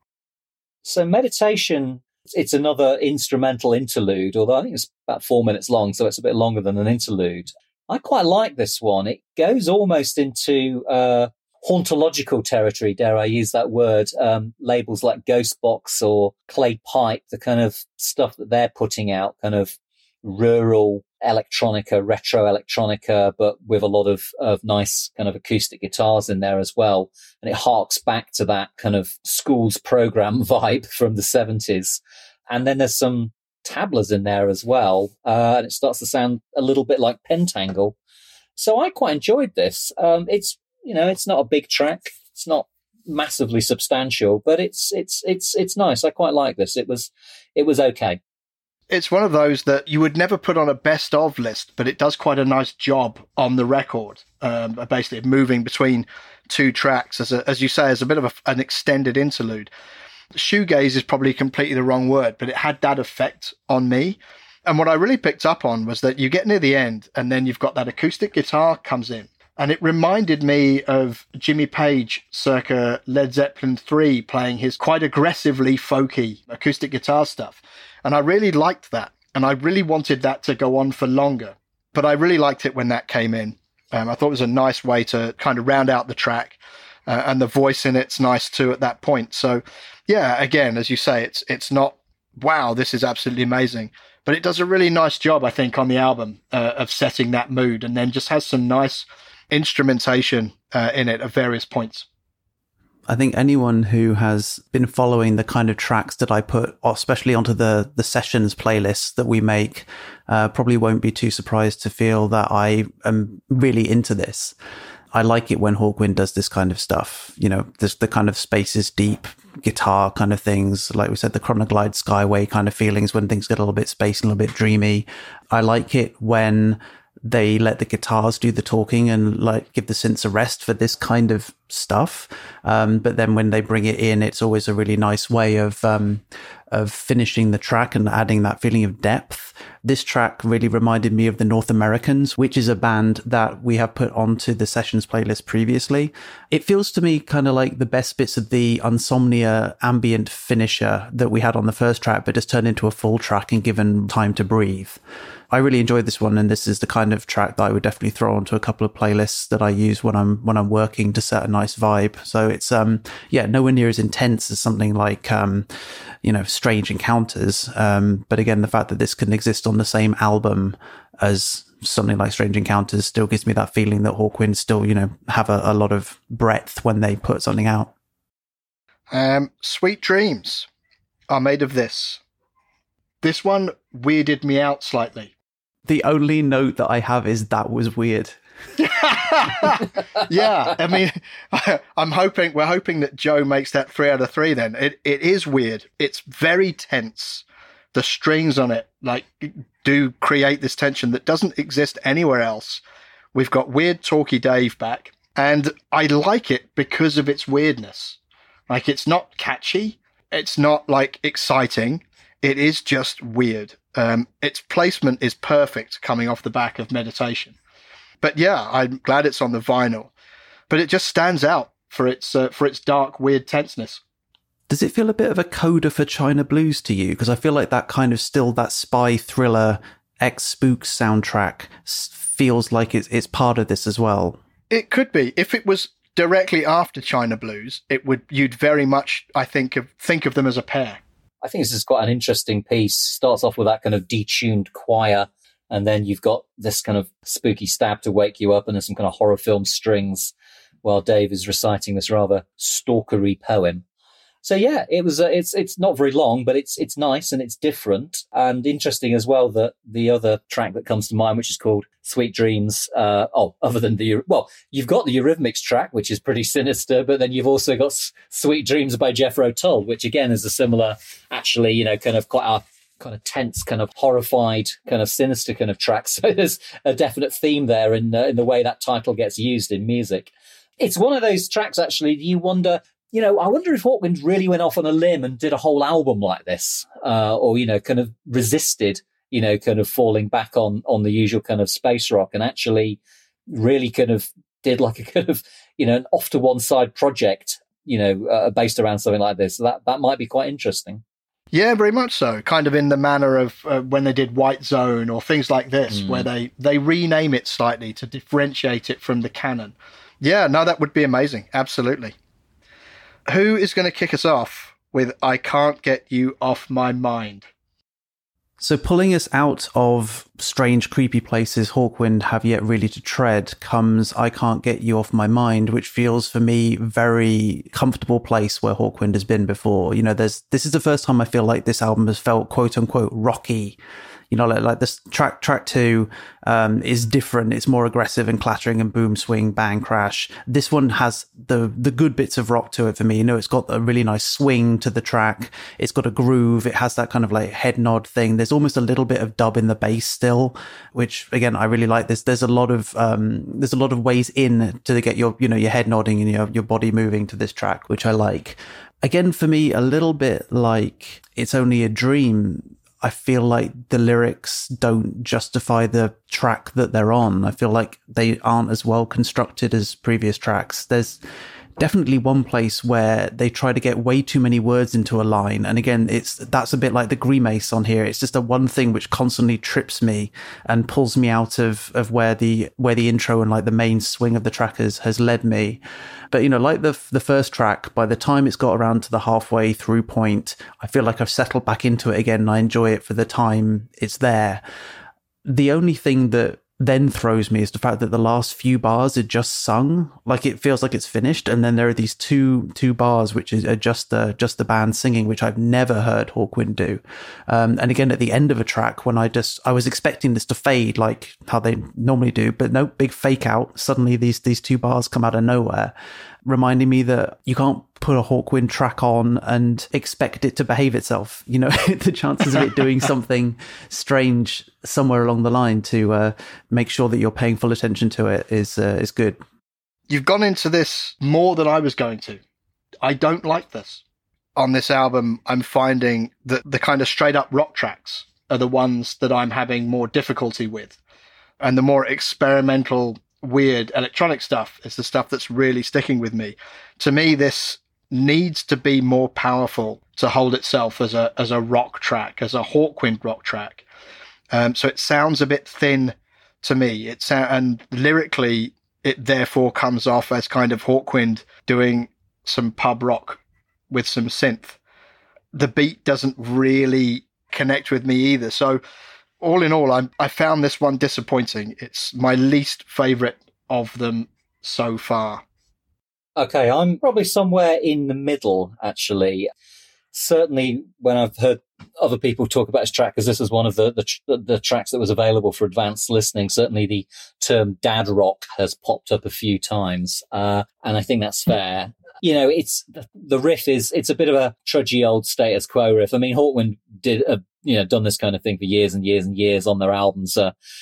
So Meditation, it's another instrumental interlude, although I think it's about 4 minutes long, so it's a bit longer than an interlude. I quite like this one. It goes almost into hauntological territory, dare I use that word, labels like Ghostbox or Clay Pipe, the kind of stuff that they're putting out, kind of rural electronica, retro electronica, but with a lot of nice kind of acoustic guitars in there as well. And it harks back to that kind of schools program vibe from the 70s. And then there's some tablas in there as well. And it starts to sound a little bit like Pentangle. So I quite enjoyed this. It's not a big track. It's not massively substantial, but it's nice. I quite like this. It was okay. It's one of those that you would never put on a best of list, but it does quite a nice job on the record, basically moving between two tracks, as you say, as a bit of an extended interlude. Shoegaze is probably completely the wrong word, but it had that effect on me. And what I really picked up on was that you get near the end and then you've got that acoustic guitar comes in. And it reminded me of Jimmy Page circa Led Zeppelin 3 playing his quite aggressively folky acoustic guitar stuff. And I really liked that. And I really wanted that to go on for longer. But I really liked it when that came in. I thought it was a nice way to kind of round out the track. And the voice in it's nice too at that point. So, yeah, again, as you say, it's not, wow, this is absolutely amazing. But it does a really nice job, I think, on the album of setting that mood. And then just has some nice instrumentation in it at various points. I think anyone who has been following the kind of tracks that I put, especially onto the sessions playlist that we make, probably won't be too surprised to feel that I am really into this. I like it when Hawkwind does this kind of stuff. You know, the kind of spaces deep guitar kind of things. Like we said, the Chronoglide Skyway kind of feelings when things get a little bit spacey, a little bit dreamy. I like it when they let the guitars do the talking and like give the synths a rest for this kind of stuff. But then when they bring it in, it's always a really nice way of finishing the track and adding that feeling of depth. This track really reminded me of the North Americans, which is a band that we have put onto the sessions playlist previously. It feels to me kind of like the best bits of the Insomnia ambient finisher that we had on the first track, but just turned into a full track and given time to breathe. I really enjoyed this one, and this is the kind of track that I would definitely throw onto a couple of playlists that I use when I'm working to set a nice vibe. So it's nowhere near as intense as something like Strange Encounters. But again, the fact that this can exist on the same album as something like Strange Encounters still gives me that feeling that Hawkwind still, have a lot of breadth when they put something out. Sweet Dreams are made of this. This one weirded me out slightly. The only note that I have is that was weird. Yeah, I mean, we're hoping that Joe makes that 3 out of 3 then. It is weird. It's very tense. The strings on it do create this tension that doesn't exist anywhere else. We've got weird Talky Dave back, and I like it because of its weirdness. Like, it's not catchy. It's not exciting. It is just weird. Its placement is perfect coming off the back of Meditation. But yeah, I'm glad it's on the vinyl. But it just stands out for its dark, weird tenseness. Does it feel a bit of a coda for China Blues to you? Because I feel like that kind of still that spy thriller ex-Spooks soundtrack feels like it's part of this as well. It could be. If it was directly after China Blues, you'd very much, I think of them as a pair. I think this is quite an interesting piece. Starts off with that kind of detuned choir, and then you've got this kind of spooky stab to wake you up, and there's some kind of horror film strings while Dave is reciting this rather stalkery poem. So yeah, it's not very long, but it's nice and it's different and interesting as well. That the other track that comes to mind, which is called Sweet Dreams, other than you've got the Eurythmics track, which is pretty sinister, but then you've also got Sweet Dreams by Jethro Tull, which again is a similar, actually, kind of quite a kind of tense, kind of horrified, kind of sinister kind of track. So there's a definite theme there in the way that title gets used in music. It's one of those tracks, actually, you wonder, I wonder if Hawkwind really went off on a limb and did a whole album like this, or, kind of resisted, kind of falling back on the usual kind of space rock and actually really kind of did like a kind of, an off to one side project, based around something like this. So that might be quite interesting. Yeah, very much so. Kind of in the manner of when they did White Zone or things like this, where they rename it slightly to differentiate it from the canon. Yeah, no, that would be amazing. Absolutely. Who is going to kick us off with I Can't Get You Off My Mind? So pulling us out of strange, creepy places Hawkwind have yet really to tread comes I Can't Get You Off My Mind, which feels for me very comfortable place where Hawkwind has been before. This is the first time I feel like this album has felt quote unquote rocky. Like this track 2 is different. It's more aggressive and clattering and boom, swing, bang, crash. This one has the good bits of rock to it for me. It's got a really nice swing to the track. It's got a groove. It has that kind of like head nod thing. There's almost a little bit of dub in the bass still, which again, I really like this. There's a lot of ways in to get your head nodding and your body moving to this track, which I like. Again, for me, a little bit like It's Only a Dream. I feel like the lyrics don't justify the track that they're on. I feel like they aren't as well constructed as previous tracks. There's definitely one place where they try to get way too many words into a line. And again, that's a bit like the Grimace on here. It's just a one thing which constantly trips me and pulls me out of where the intro and like the main swing of the track has led me. But, like the first track, by the time it's got around to the halfway through point, I feel like I've settled back into it again and I enjoy it for the time it's there. The only thing that then throws me is the fact that the last few bars are just sung, like it feels like it's finished, and then there are these two bars which are just the band singing, which I've never heard Hawkwind do. And again, at the end of a track, when I was expecting this to fade like how they normally do, but no, big fake out. Suddenly these two bars come out of nowhere, reminding me that you can't put a Hawkwind track on and expect it to behave itself. The chances of it doing something strange somewhere along the line to make sure that you're paying full attention to it is good. You've gone into this more than I was going to. I don't like this. On this album, I'm finding that the kind of straight up rock tracks are the ones that I'm having more difficulty with. And the more experimental, weird electronic stuff is the stuff that's really sticking with me. To me, this needs to be more powerful to hold itself as a rock track, as a Hawkwind rock track. So it sounds a bit thin to me. And lyrically, it therefore comes off as kind of Hawkwind doing some pub rock with some synth. The beat doesn't really connect with me either. So all in all, I found this one disappointing. It's my least favorite of them so far. Okay, I'm probably somewhere in the middle, actually. Certainly when I've heard other people talk about this track, because this is one of the tracks that was available for advanced listening, certainly the term dad rock has popped up a few times. And I think that's fair. It's the riff it's a bit of a trudgy old status quo riff. I mean, Hawkwind did done this kind of thing for years and years and years on their albums.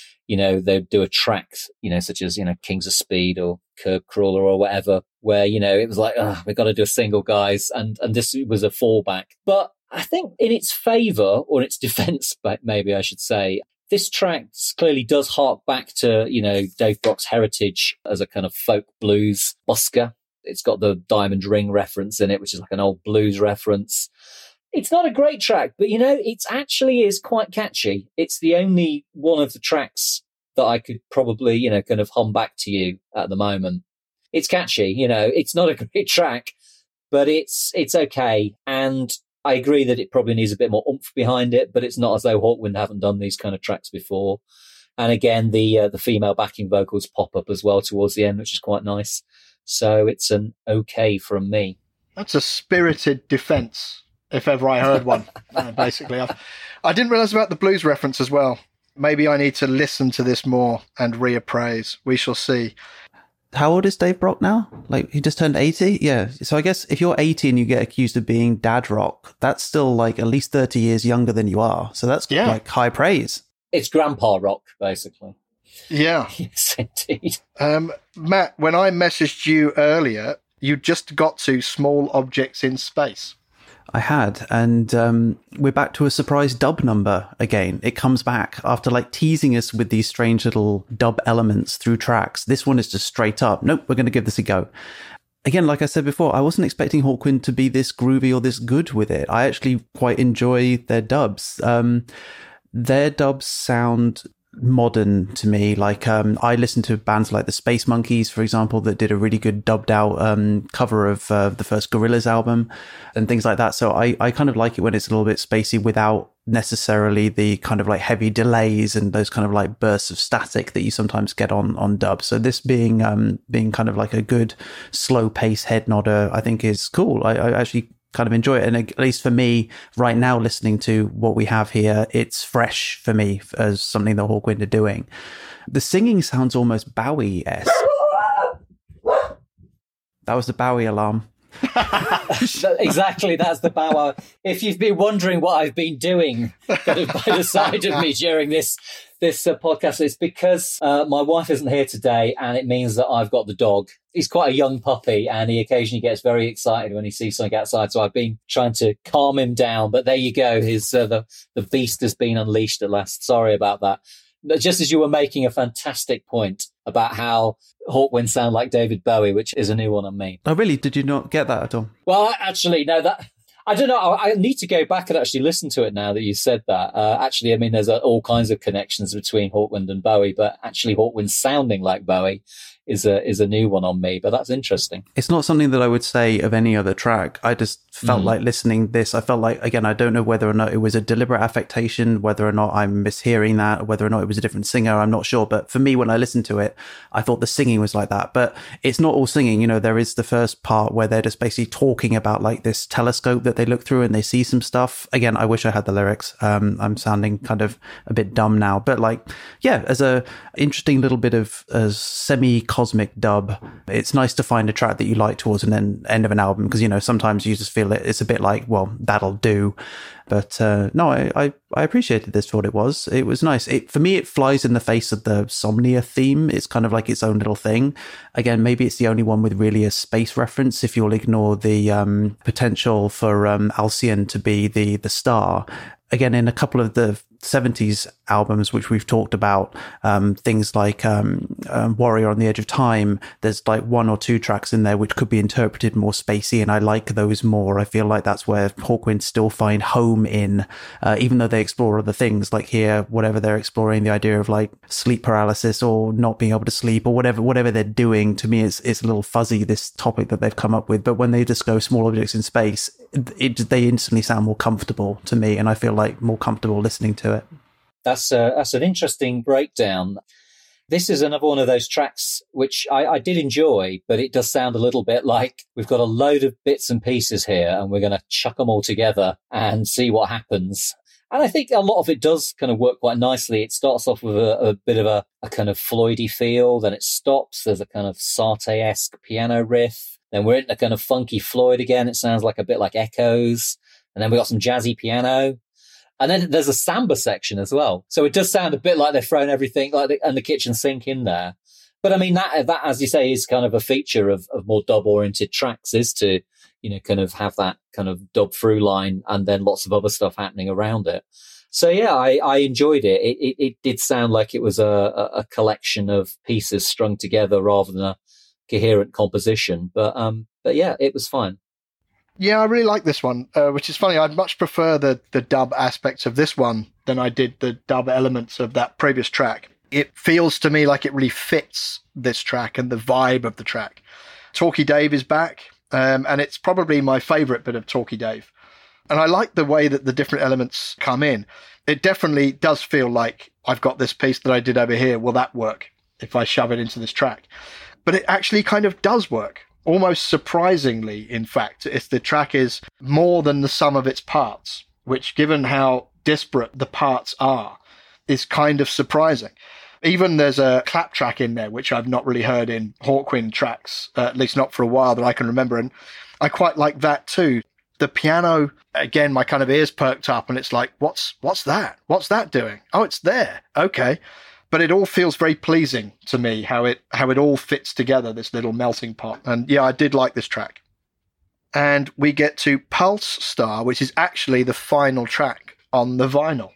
They'd do a track, such as, Kings of Speed or Curb Crawler or whatever, where, it was like, we've got to do a single, guys. And this was a fallback. But I think in its favour, or its defence, maybe I should say, this track clearly does hark back to, Dave Brock's heritage as a kind of folk blues busker. It's got the Diamond Ring reference in it, which is like an old blues reference. It's not a great track, but, it actually is quite catchy. It's the only one of the tracks that I could probably, kind of hum back to you at the moment. it's catchy. You know, it's not a great track, but it's okay. And I agree that it probably needs a bit more oomph behind it, but it's not as though Hawkwind haven't done these kind of tracks before. And again, the female backing vocals pop up as well towards the end, which is quite nice. So it's an okay from me. That's a spirited defence, if ever I heard one, basically. I didn't realise about the blues reference as well. Maybe I need to listen to this more and reappraise. We shall see. How old is Dave Brock now? Like, he just turned 80? Yeah. So I guess if you're 80 and you get accused of being dad rock, that's still like at least 30 years younger than you are. So that's like high praise. It's grandpa rock, basically. Yeah. Yes, indeed. Matt, when I messaged you earlier, you just got to Small Objects in Space. I had, and we're back to a surprise dub number again. It comes back after like teasing us with these strange little dub elements through tracks. This one is just straight up, nope, we're going to give this a go. Again, like I said before, I wasn't expecting Hawkwind to be this groovy or this good with it. I actually quite enjoy their dubs. Their dubs sound modern to me. Like I listen to bands like the Space Monkeys, for example, that did a really good dubbed out cover of the first Gorillaz album and things like that. So I kind of like it when it's a little bit spacey without necessarily the kind of like heavy delays and those kind of like bursts of static that you sometimes get on dub. So this being kind of like a good slow pace head nodder, I think is cool. I actually kind of enjoy it, and at least for me right now, listening to what we have here, it's fresh for me as something that Hawkwind are doing. The singing sounds almost Bowie-esque. That was the Bowie alarm. Exactly, that's the Bowie. If you've been wondering what I've been doing kind of by the side of me during this podcast, it's because my wife isn't here today, and it means that I've got the dog. He's quite a young puppy, and he occasionally gets very excited when he sees something outside. So I've been trying to calm him down. But there you go. The beast has been unleashed at last. Sorry about that. Just as you were making a fantastic point about how Hawkwind sound like David Bowie, which is a new one on me. Oh, really? Did you not get that at all? Well, actually, no, I don't know. I need to go back and actually listen to it now that you said that. Actually, I mean, there's all kinds of connections between Hawkwind and Bowie, but actually Hawkwind sounding like Bowie is a new one on me, but that's interesting. It's not something that I would say of any other track. I just felt like listening this. I felt like, again, I don't know whether or not it was a deliberate affectation, whether or not I'm mishearing that, whether or not it was a different singer. I'm not sure. But for me, when I listened to it, I thought the singing was like that. But it's not all singing. You know, there is the first part where they're just basically talking about like this telescope that they look through and they see some stuff. Again, I wish I had the lyrics. I'm sounding kind of a bit dumb now, but like, yeah, as a interesting little bit of semi-cosmic dub, it's nice to find a track that you like towards an end of an album, because, you know, sometimes you just feel it's a bit like, well, that'll do. But no, I appreciated this for what it was. It was nice. For me, it flies in the face of the Somnia theme. It's kind of like its own little thing. Again, maybe it's the only one with really a space reference, if you'll ignore the potential for Alcyon to be the star. Again, in a couple of the 70s albums, which we've talked about, things like Warrior on the Edge of Time, there's like one or two tracks in there which could be interpreted more spacey, and I like those more. I feel like that's where Hawkwind still find home in, even though they explore other things. Like here, whatever they're exploring, the idea of like sleep paralysis or not being able to sleep or whatever they're doing, to me it's a little fuzzy, this topic that they've come up with. But when they just go Small Objects in Space, they instantly sound more comfortable to me, and I feel like more comfortable listening to it. That's an interesting breakdown. This is another one of those tracks which I did enjoy, but it does sound a little bit like we've got a load of bits and pieces here and we're going to chuck them all together and see what happens. And I think a lot of it does kind of work quite nicely. It starts off with a bit of a kind of Floydy feel, then it stops. There's a kind of Sarte-esque piano riff. Then we're into kind of funky Floyd again. It sounds like a bit like Echoes. And then we got some jazzy piano. And then there's a samba section as well. So it does sound a bit like they're throwing everything and the kitchen sink in there. But I mean, that, as you say, is kind of a feature of more dub oriented tracks, is to, you know, kind of have that kind of dub through line and then lots of other stuff happening around it. So yeah, I enjoyed it. It did sound like it was a collection of pieces strung together rather than a coherent composition. But yeah, it was fine. Yeah, I really like this one, which is funny. I'd much prefer the dub aspects of this one than I did the dub elements of that previous track. it feels to me like it really fits this track and the vibe of the track. Talkie Dave is back, and it's probably my favourite bit of Talkie Dave. And I like the way that the different elements come in. It definitely does feel like I've got this piece that I did over here. Will that work if I shove it into this track? But it actually kind of does work. Almost surprisingly, in fact, if the track is more than the sum of its parts, which, given how disparate the parts are, is kind of surprising. Even there's a clap track in there, which I've not really heard in Hawkwind tracks, at least not for a while that I can remember. And I quite like that too. The piano, again, my kind of ears perked up and it's like, what's that? What's that doing? Oh, it's there. Okay. But it all feels very pleasing to me, how it all fits together, this little melting pot. And yeah, I did like this track. And we get to Pulse Star, which is actually the final track on the vinyl.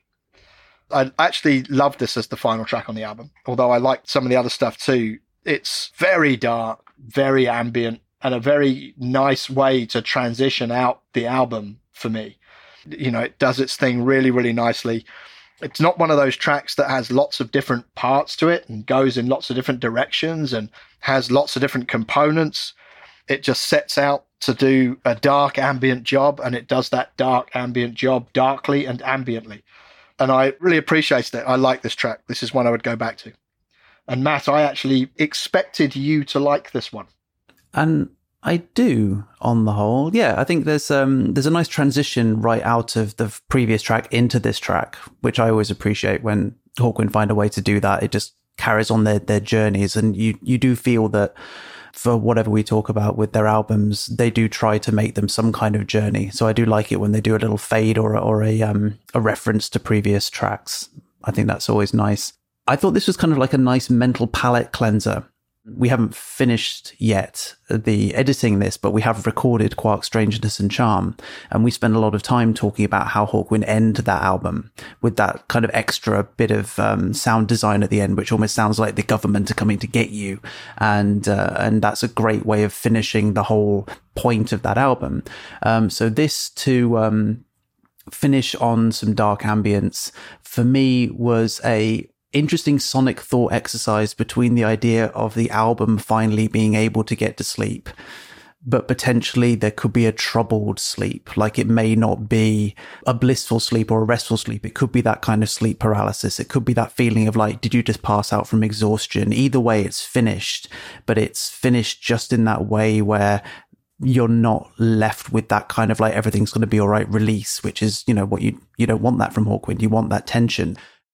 I actually love this as the final track on the album, although I liked some of the other stuff too. It's very dark, very ambient, and a very nice way to transition out the album for me. You know, it does its thing really, really nicely. It's not one of those tracks that has lots of different parts to it and goes in lots of different directions and has lots of different components. It just sets out to do a dark ambient job, and it does that dark ambient job darkly and ambiently. And I really appreciate it. I like this track. This is one I would go back to. And Matt, I actually expected you to like this one. And I do, on the whole. Yeah, I think there's a nice transition right out of the previous track into this track, which I always appreciate when Hawkwind find a way to do that. It just carries on their journeys, and you do feel that for whatever we talk about with their albums, they do try to make them some kind of journey. So I do like it when they do a little fade or a reference to previous tracks. I think that's always nice. I thought this was kind of like a nice mental palette cleanser. We haven't finished yet the editing this, but we have recorded Quark's Strangeness and Charm, and we spend a lot of time talking about how Hawkwind end that album with that kind of extra bit of sound design at the end, which almost sounds like the government are coming to get you, and that's a great way of finishing the whole point of that album. So this to finish on some dark ambience for me was a interesting sonic thought exercise between the idea of the album finally being able to get to sleep, but potentially there could be a troubled sleep. Like, it may not be a blissful sleep or a restful sleep. It could be that kind of sleep paralysis. It could be that feeling of like, did you just pass out from exhaustion? Either way, it's finished, but it's finished just in that way where you're not left with that kind of like, everything's going to be all right release, which is, you know, what you don't want that from Hawkwind. You want that tension.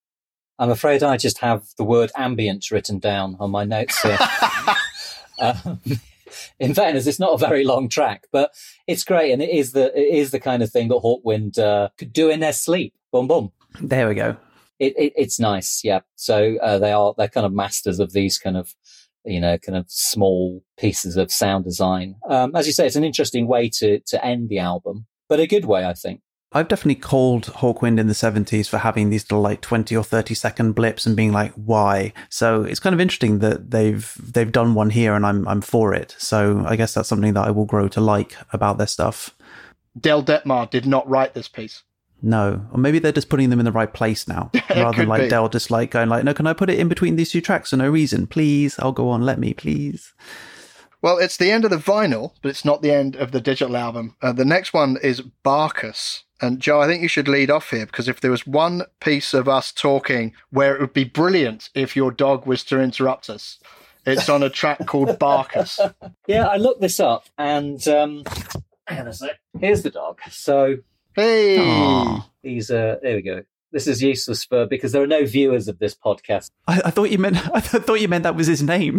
I'm afraid I just have the word ambient written down on my notes here. In fairness, it's not a very long track, but it's great. And it is the kind of thing that Hawkwind could do in their sleep. Boom, boom. There we go. It's nice. Yeah. So they're kind of masters of these kind of small pieces of sound design. As you say, it's an interesting way to end the album, but a good way, I think. I've definitely called Hawkwind in the 70s for having these little like 20 or 30 second blips and being like, why? So it's kind of interesting that they've done one here, and I'm for it. So I guess that's something that I will grow to like about their stuff. Del Detmar did not write this piece. No, or maybe they're just putting them in the right place now, rather than like Del just like going like, no, can I put it in between these two tracks for no reason? Please, I'll go on, let me, please. Well, it's the end of the vinyl, but it's not the end of the digital album. The next one is Barkus. And Joe, I think you should lead off here, because if there was one piece of us talking where it would be brilliant if your dog was to interrupt us, it's on a track called Barkus. Yeah, I looked this up, and hang on a sec. Here's the dog. So, hey, he's there we go. This is useless because there are no viewers of this podcast. I thought you meant that was his name.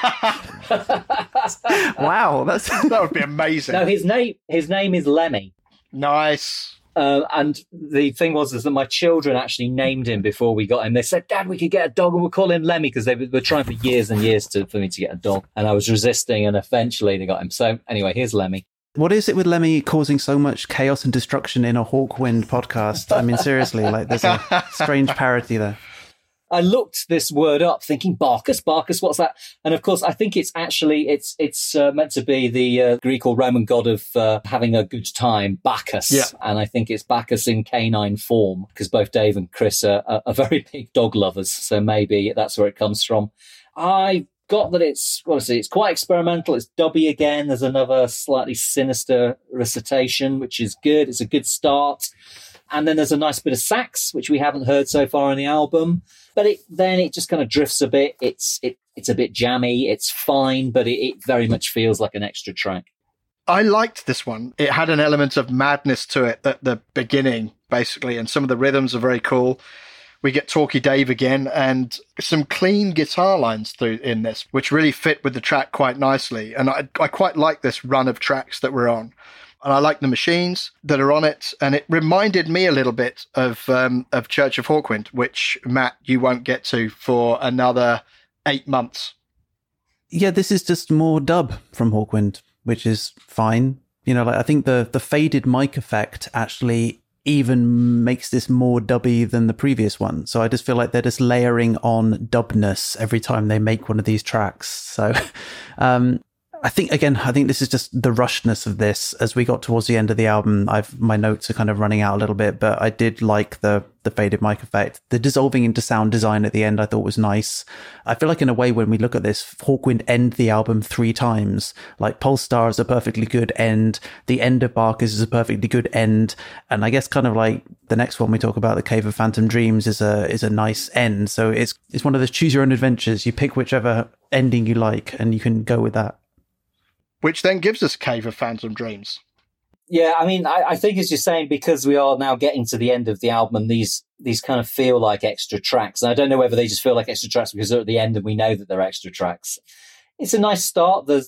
Wow, that would be amazing. No, his name is Lemmy. Nice. And the thing was that my children actually named him before we got him. They said, "Dad, we could get a dog and we'll call him Lemmy," because they were trying for years and years for me to get a dog, and I was resisting, and eventually they got him. So anyway, here's Lemmy. What is it with Lemmy causing so much chaos and destruction in a Hawkwind podcast? I mean, seriously, like there's a strange parody there. I looked this word up thinking Bacchus, what's that? And of course, I think it's actually, it's meant to be the Greek or Roman god of having a good time, Bacchus. Yeah. And I think it's Bacchus in canine form, because both Dave and Chris are very big dog lovers. So maybe that's where it comes from. I got that it's quite experimental. It's dubby again. There's another slightly sinister recitation, which is good. It's a good start. And then there's a nice bit of sax, which we haven't heard so far on the album. But it just kind of drifts a bit. It's a bit jammy. It's fine, but it very much feels like an extra track. I liked this one. It had an element of madness to it at the beginning, basically, and some of the rhythms are very cool. We get Talky Dave again and some clean guitar lines through in this, which really fit with the track quite nicely. And I quite like this run of tracks that we're on. And I like the machines that are on it. And it reminded me a little bit of Church of Hawkwind, which, Matt, you won't get to for another 8 months. Yeah, this is just more dub from Hawkwind, which is fine. You know, like I think the faded mic effect actually even makes this more dubby than the previous one. So I just feel like they're just layering on dubness every time they make one of these tracks. So I think this is just the rushness of this. As we got towards the end of the album, my notes are kind of running out a little bit, but I did like the faded mic effect. The dissolving into sound design at the end I thought was nice. I feel like in a way when we look at this, Hawkwind end the album 3 times. Like Polestar is a perfectly good end. The end of Bacchus is a perfectly good end. And I guess kind of like the next one we talk about, The Cave of Phantom Dreams, is a nice end. So it's one of those choose your own adventures. You pick whichever ending you like and you can go with that. Which then gives us Cave of Phantom Dreams. Yeah, I mean, I think as you're saying, because we are now getting to the end of the album, and these kind of feel like extra tracks. And I don't know whether they just feel like extra tracks because they're at the end and we know that they're extra tracks. It's a nice start. There's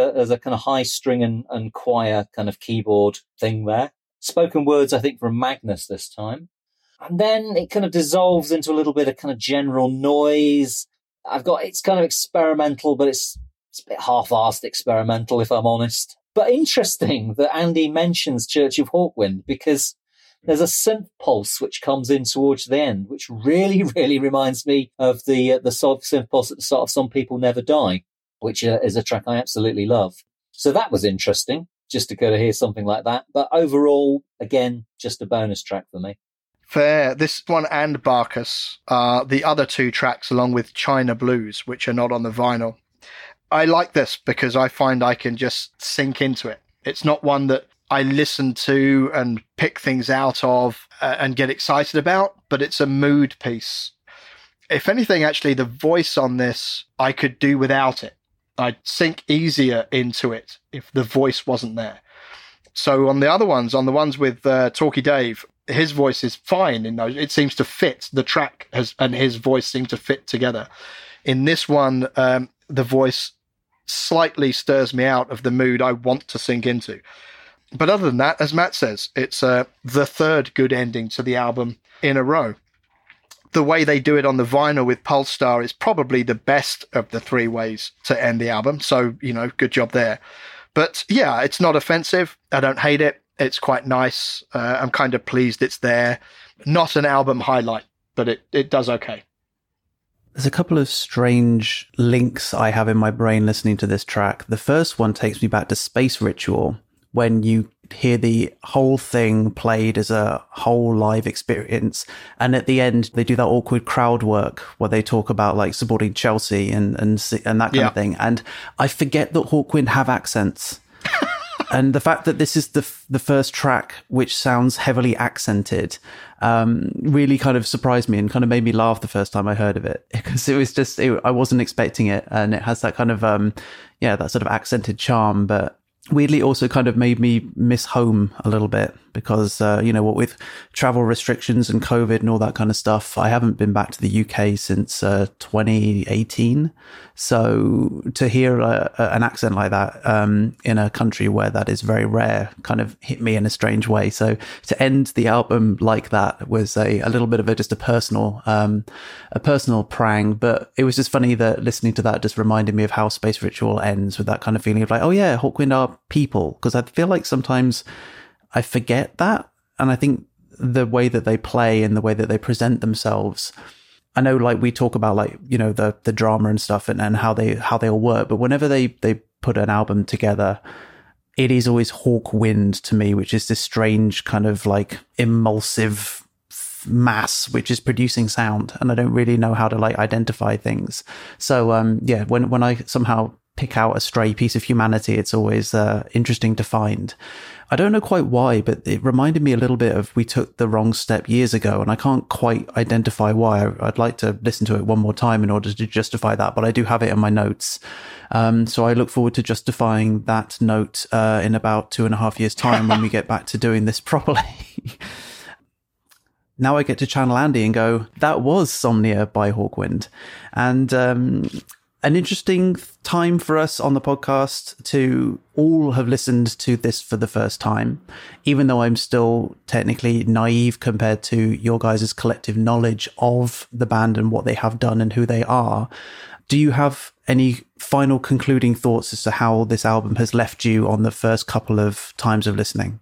a kind of high string and choir kind of keyboard thing there. Spoken words, I think, from Magnus this time. And then it kind of dissolves into a little bit of kind of general noise. It's kind of experimental, but it's a bit half-assed experimental, if I'm honest. But interesting that Andy mentions Church of Hawkwind, because there's a synth pulse which comes in towards the end, which really, really reminds me of the sort of synth pulse at the start of Some People Never Die, which is a track I absolutely love. So that was interesting, just to go to hear something like that. But overall, again, just a bonus track for me. Fair. This one and Bacchus are the other 2 tracks, along with China Blues, which are not on the vinyl. I like this because I find I can just sink into it. It's not one that I listen to and pick things out of and get excited about, but it's a mood piece. If anything, actually, the voice on this, I could do without it. I'd sink easier into it if the voice wasn't there. So on the other ones, on the ones with Talky Dave, his voice is fine in those. It seems to fit. The track and his voice seem to fit together. In this one, the voice slightly stirs me out of the mood I want to sink into. But other than that, as Matt says, it's the 3rd good ending to the album in a row. The way they do it on the vinyl with Polestar is probably the best of the 3 ways to end the album. So, good job there. But yeah, it's not offensive. I don't hate it. It's quite nice. I'm kind of pleased it's there. Not an album highlight, but it does okay. There's a couple of strange links I have in my brain listening to this track. The first one takes me back to Space Ritual, when you hear the whole thing played as a whole live experience. And at the end, they do that awkward crowd work where they talk about like supporting Chelsea and that kind of thing. And I forget that Hawkwind have accents. And the fact that this is the first track which sounds heavily accented really kind of surprised me and kind of made me laugh the first time I heard of it, because it was just I wasn't expecting it, and it has that kind of that sort of accented charm, but weirdly also kind of made me miss home a little bit, because what with travel restrictions and COVID and all that kind of stuff, I haven't been back to the UK since 2018. So to hear an accent like that in a country where that is very rare kind of hit me in a strange way. So to end the album like that was a little bit of just a personal prang, but it was just funny that listening to that just reminded me of how Space Ritual ends, with that kind of feeling of like, oh yeah, Hawkwind are people, because I feel like sometimes I forget that, and I think the way that they play and the way that they present themselves, I know like we talk about like, you know, the drama and stuff and how they all work, but whenever they put an album together, it is always Hawkwind to me, which is this strange kind of like emulsive mass which is producing sound, and I don't really know how to like identify things. So when I somehow pick out a stray piece of humanity, it's always interesting to find. I don't know quite why, but it reminded me a little bit of We Took the Wrong Step years ago, and I can't quite identify why. I'd like to listen to it one more time in order to justify that, but I do have it in my notes. So I look forward to justifying that note in about 2.5 years' time when we get back to doing this properly. Now I get to channel Andy and go, that was Somnia by Hawkwind. And an interesting time for us on the podcast to all have listened to this for the first time, even though I'm still technically naive compared to your guys' collective knowledge of the band and what they have done and who they are. Do you have any final concluding thoughts as to how this album has left you on the first couple of times of listening?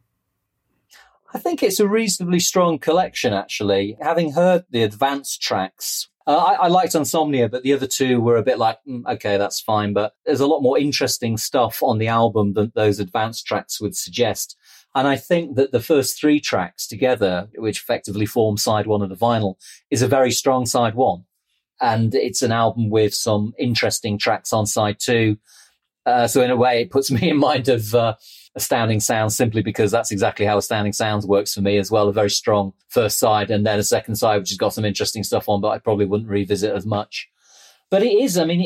I think it's a reasonably strong collection, actually. Having heard the advanced tracks, I liked Insomnia, but the other two were a bit like, okay, that's fine. But there's a lot more interesting stuff on the album than those advanced tracks would suggest. And I think that the first 3 tracks together, which effectively form side 1 of the vinyl, is a very strong side 1. And it's an album with some interesting tracks on side 2. So in a way, it puts me in mind of Astounding Sounds, simply because that's exactly how Astounding Sounds works for me as well. A very strong first side and then a second side, which has got some interesting stuff on, but I probably wouldn't revisit as much. But it is, I mean,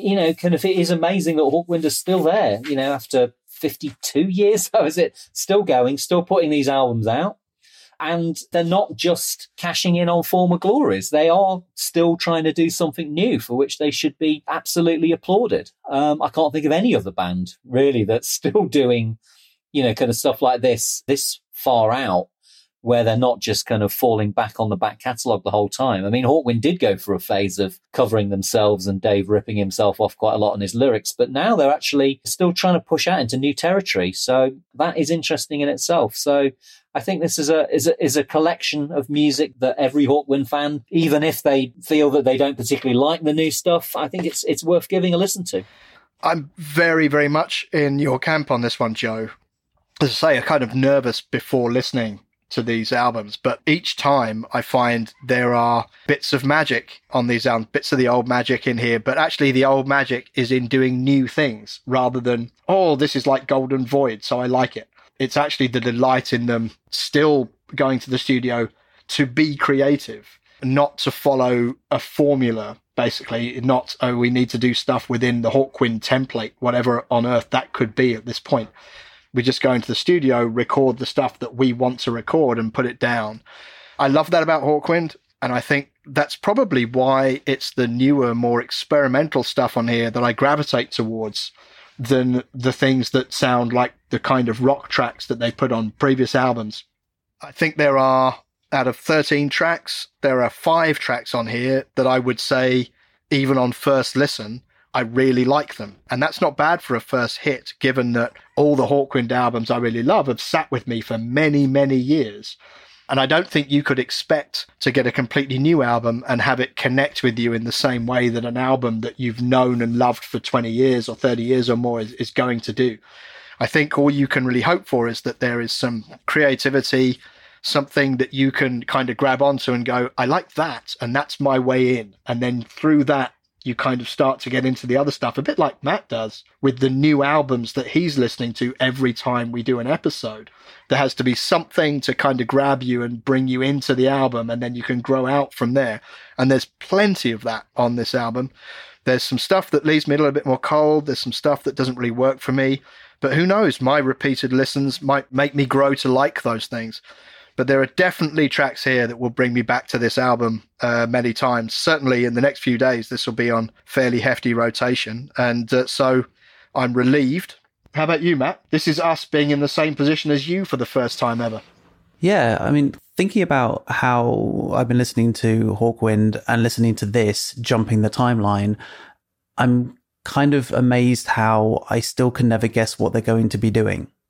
it is amazing that Hawkwind is still there, you know, after 52 years. How is it? Still going, still putting these albums out. And they're not just cashing in on former glories. They are still trying to do something new, for which they should be absolutely applauded. I can't think of any other band, really, that's still doing, you know, kind of stuff like this far out, where they're not just kind of falling back on the back catalogue the whole time. I mean, Hawkwind did go for a phase of covering themselves and Dave ripping himself off quite a lot on his lyrics, but now they're actually still trying to push out into new territory. So that is interesting in itself. So I think this is a collection of music that every Hawkwind fan, even if they feel that they don't particularly like the new stuff, I think it's worth giving a listen to. I'm very, very much in your camp on this one, Joe. As I say, I'm kind of nervous before listening to these albums, but each time I find there are bits of magic on these albums, bits of the old magic in here, but actually the old magic is in doing new things rather than, oh, this is like Golden Void, so I like it. It's actually the delight in them still going to the studio to be creative, not to follow a formula, basically, not, oh, we need to do stuff within the Hawkwind template, whatever on earth that could be at this point. We just go into the studio, record the stuff that we want to record and put it down. I love that about Hawkwind, and I think that's probably why it's the newer, more experimental stuff on here that I gravitate towards than the things that sound like the kind of rock tracks that they put on previous albums. I think there are, out of 13 tracks, there are 5 tracks on here that I would say, even on first listen, I really like them. And that's not bad for a first hit, given that all the Hawkwind albums I really love have sat with me for many, many years. And I don't think you could expect to get a completely new album and have it connect with you in the same way that an album that you've known and loved for 20 years or 30 years or more is going to do. I think all you can really hope for is that there is some creativity, something that you can kind of grab onto and go, I like that, and that's my way in. And then through that, you kind of start to get into the other stuff, a bit like Matt does with the new albums that he's listening to every time we do an episode. There has to be something to kind of grab you and bring you into the album, and then you can grow out from there. And there's plenty of that on this album. There's some stuff that leaves me a little bit more cold. There's some stuff that doesn't really work for me. But who knows? My repeated listens might make me grow to like those things. But there are definitely tracks here that will bring me back to this album many times. Certainly in the next few days, this will be on fairly hefty rotation. And so I'm relieved. How about you, Matt? This is us being in the same position as you for the first time ever. Yeah, I mean, thinking about how I've been listening to Hawkwind and listening to this, jumping the timeline, I'm kind of amazed how I still can never guess what they're going to be doing.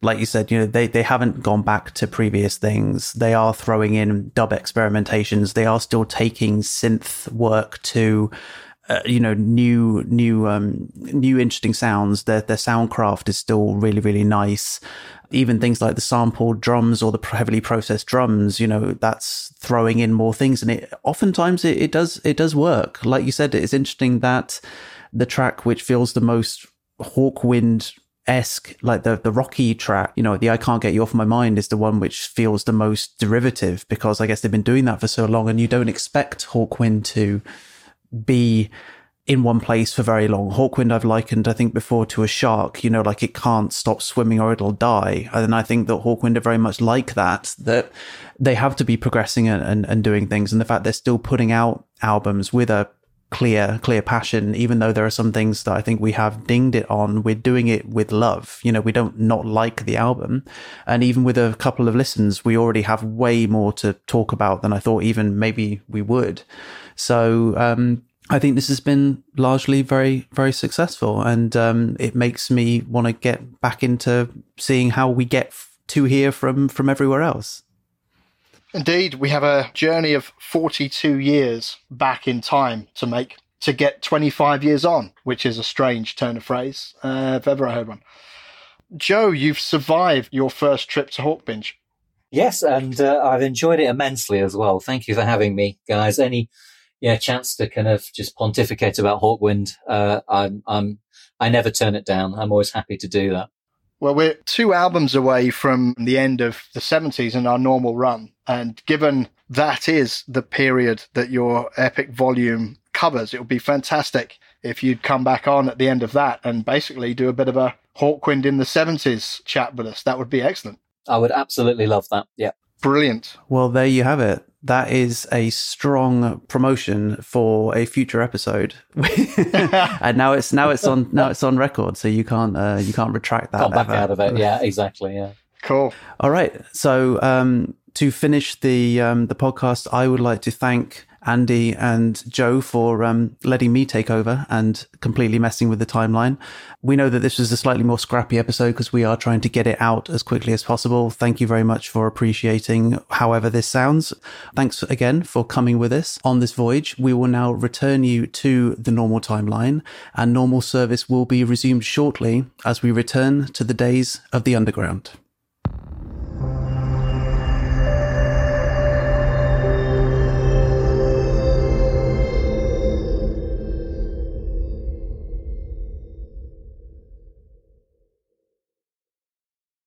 like you said, they haven't gone back to previous things. They are throwing in dub experimentations. They are still taking synth work to new interesting sounds. Their soundcraft is still really, really nice. Even things like the sampled drums or the heavily processed drums, that's throwing in more things, and it oftentimes it does work. Like you said, it's interesting that the track which feels the most Hawkwind-esque, like the rocky track, the I Can't Get You Off My Mind is the one which feels the most derivative, because I guess they've been doing that for so long, and you don't expect Hawkwind to be in one place for very long. Hawkwind I've likened, I think, before to a shark, like it can't stop swimming or it'll die. And I think that Hawkwind are very much like that they have to be progressing and doing things. And the fact they're still putting out albums with a clear passion, even though there are some things that I think we have dinged it on, we're doing it with love. We don't not like the album. And even with a couple of listens, we already have way more to talk about than I thought even maybe we would. So, I think this has been largely very, very successful, and it makes me want to get back into seeing how we get to here from everywhere else. Indeed, we have a journey of 42 years back in time to get 25 years on, which is a strange turn of phrase, if ever I heard one. Joe, you've survived your first trip to Hawkbinge. Yes, and I've enjoyed it immensely as well. Thank you for having me, guys. Any chance to kind of just pontificate about Hawkwind, I never turn it down. I'm always happy to do that. Well, we're 2 albums away from the end of the 70s in our normal run. And given that is the period that your epic volume covers, it would be fantastic if you'd come back on at the end of that and basically do a bit of a Hawkwind in the 70s chat with us. That would be excellent. I would absolutely love that. Yeah. Brilliant. Well, there you have it. That is a strong promotion for a future episode, and now it's on record, so you can't retract that. Can't back out of it. Yeah, exactly. Yeah. Cool. All right. So to finish the podcast, I would like to thank Andy and Joe for letting me take over and completely messing with the timeline. We know that this was a slightly more scrappy episode because we are trying to get it out as quickly as possible. Thank you very much for appreciating however this sounds. Thanks again for coming with us on this voyage. We will now return you to the normal timeline, and normal service will be resumed shortly as we return to the days of the underground.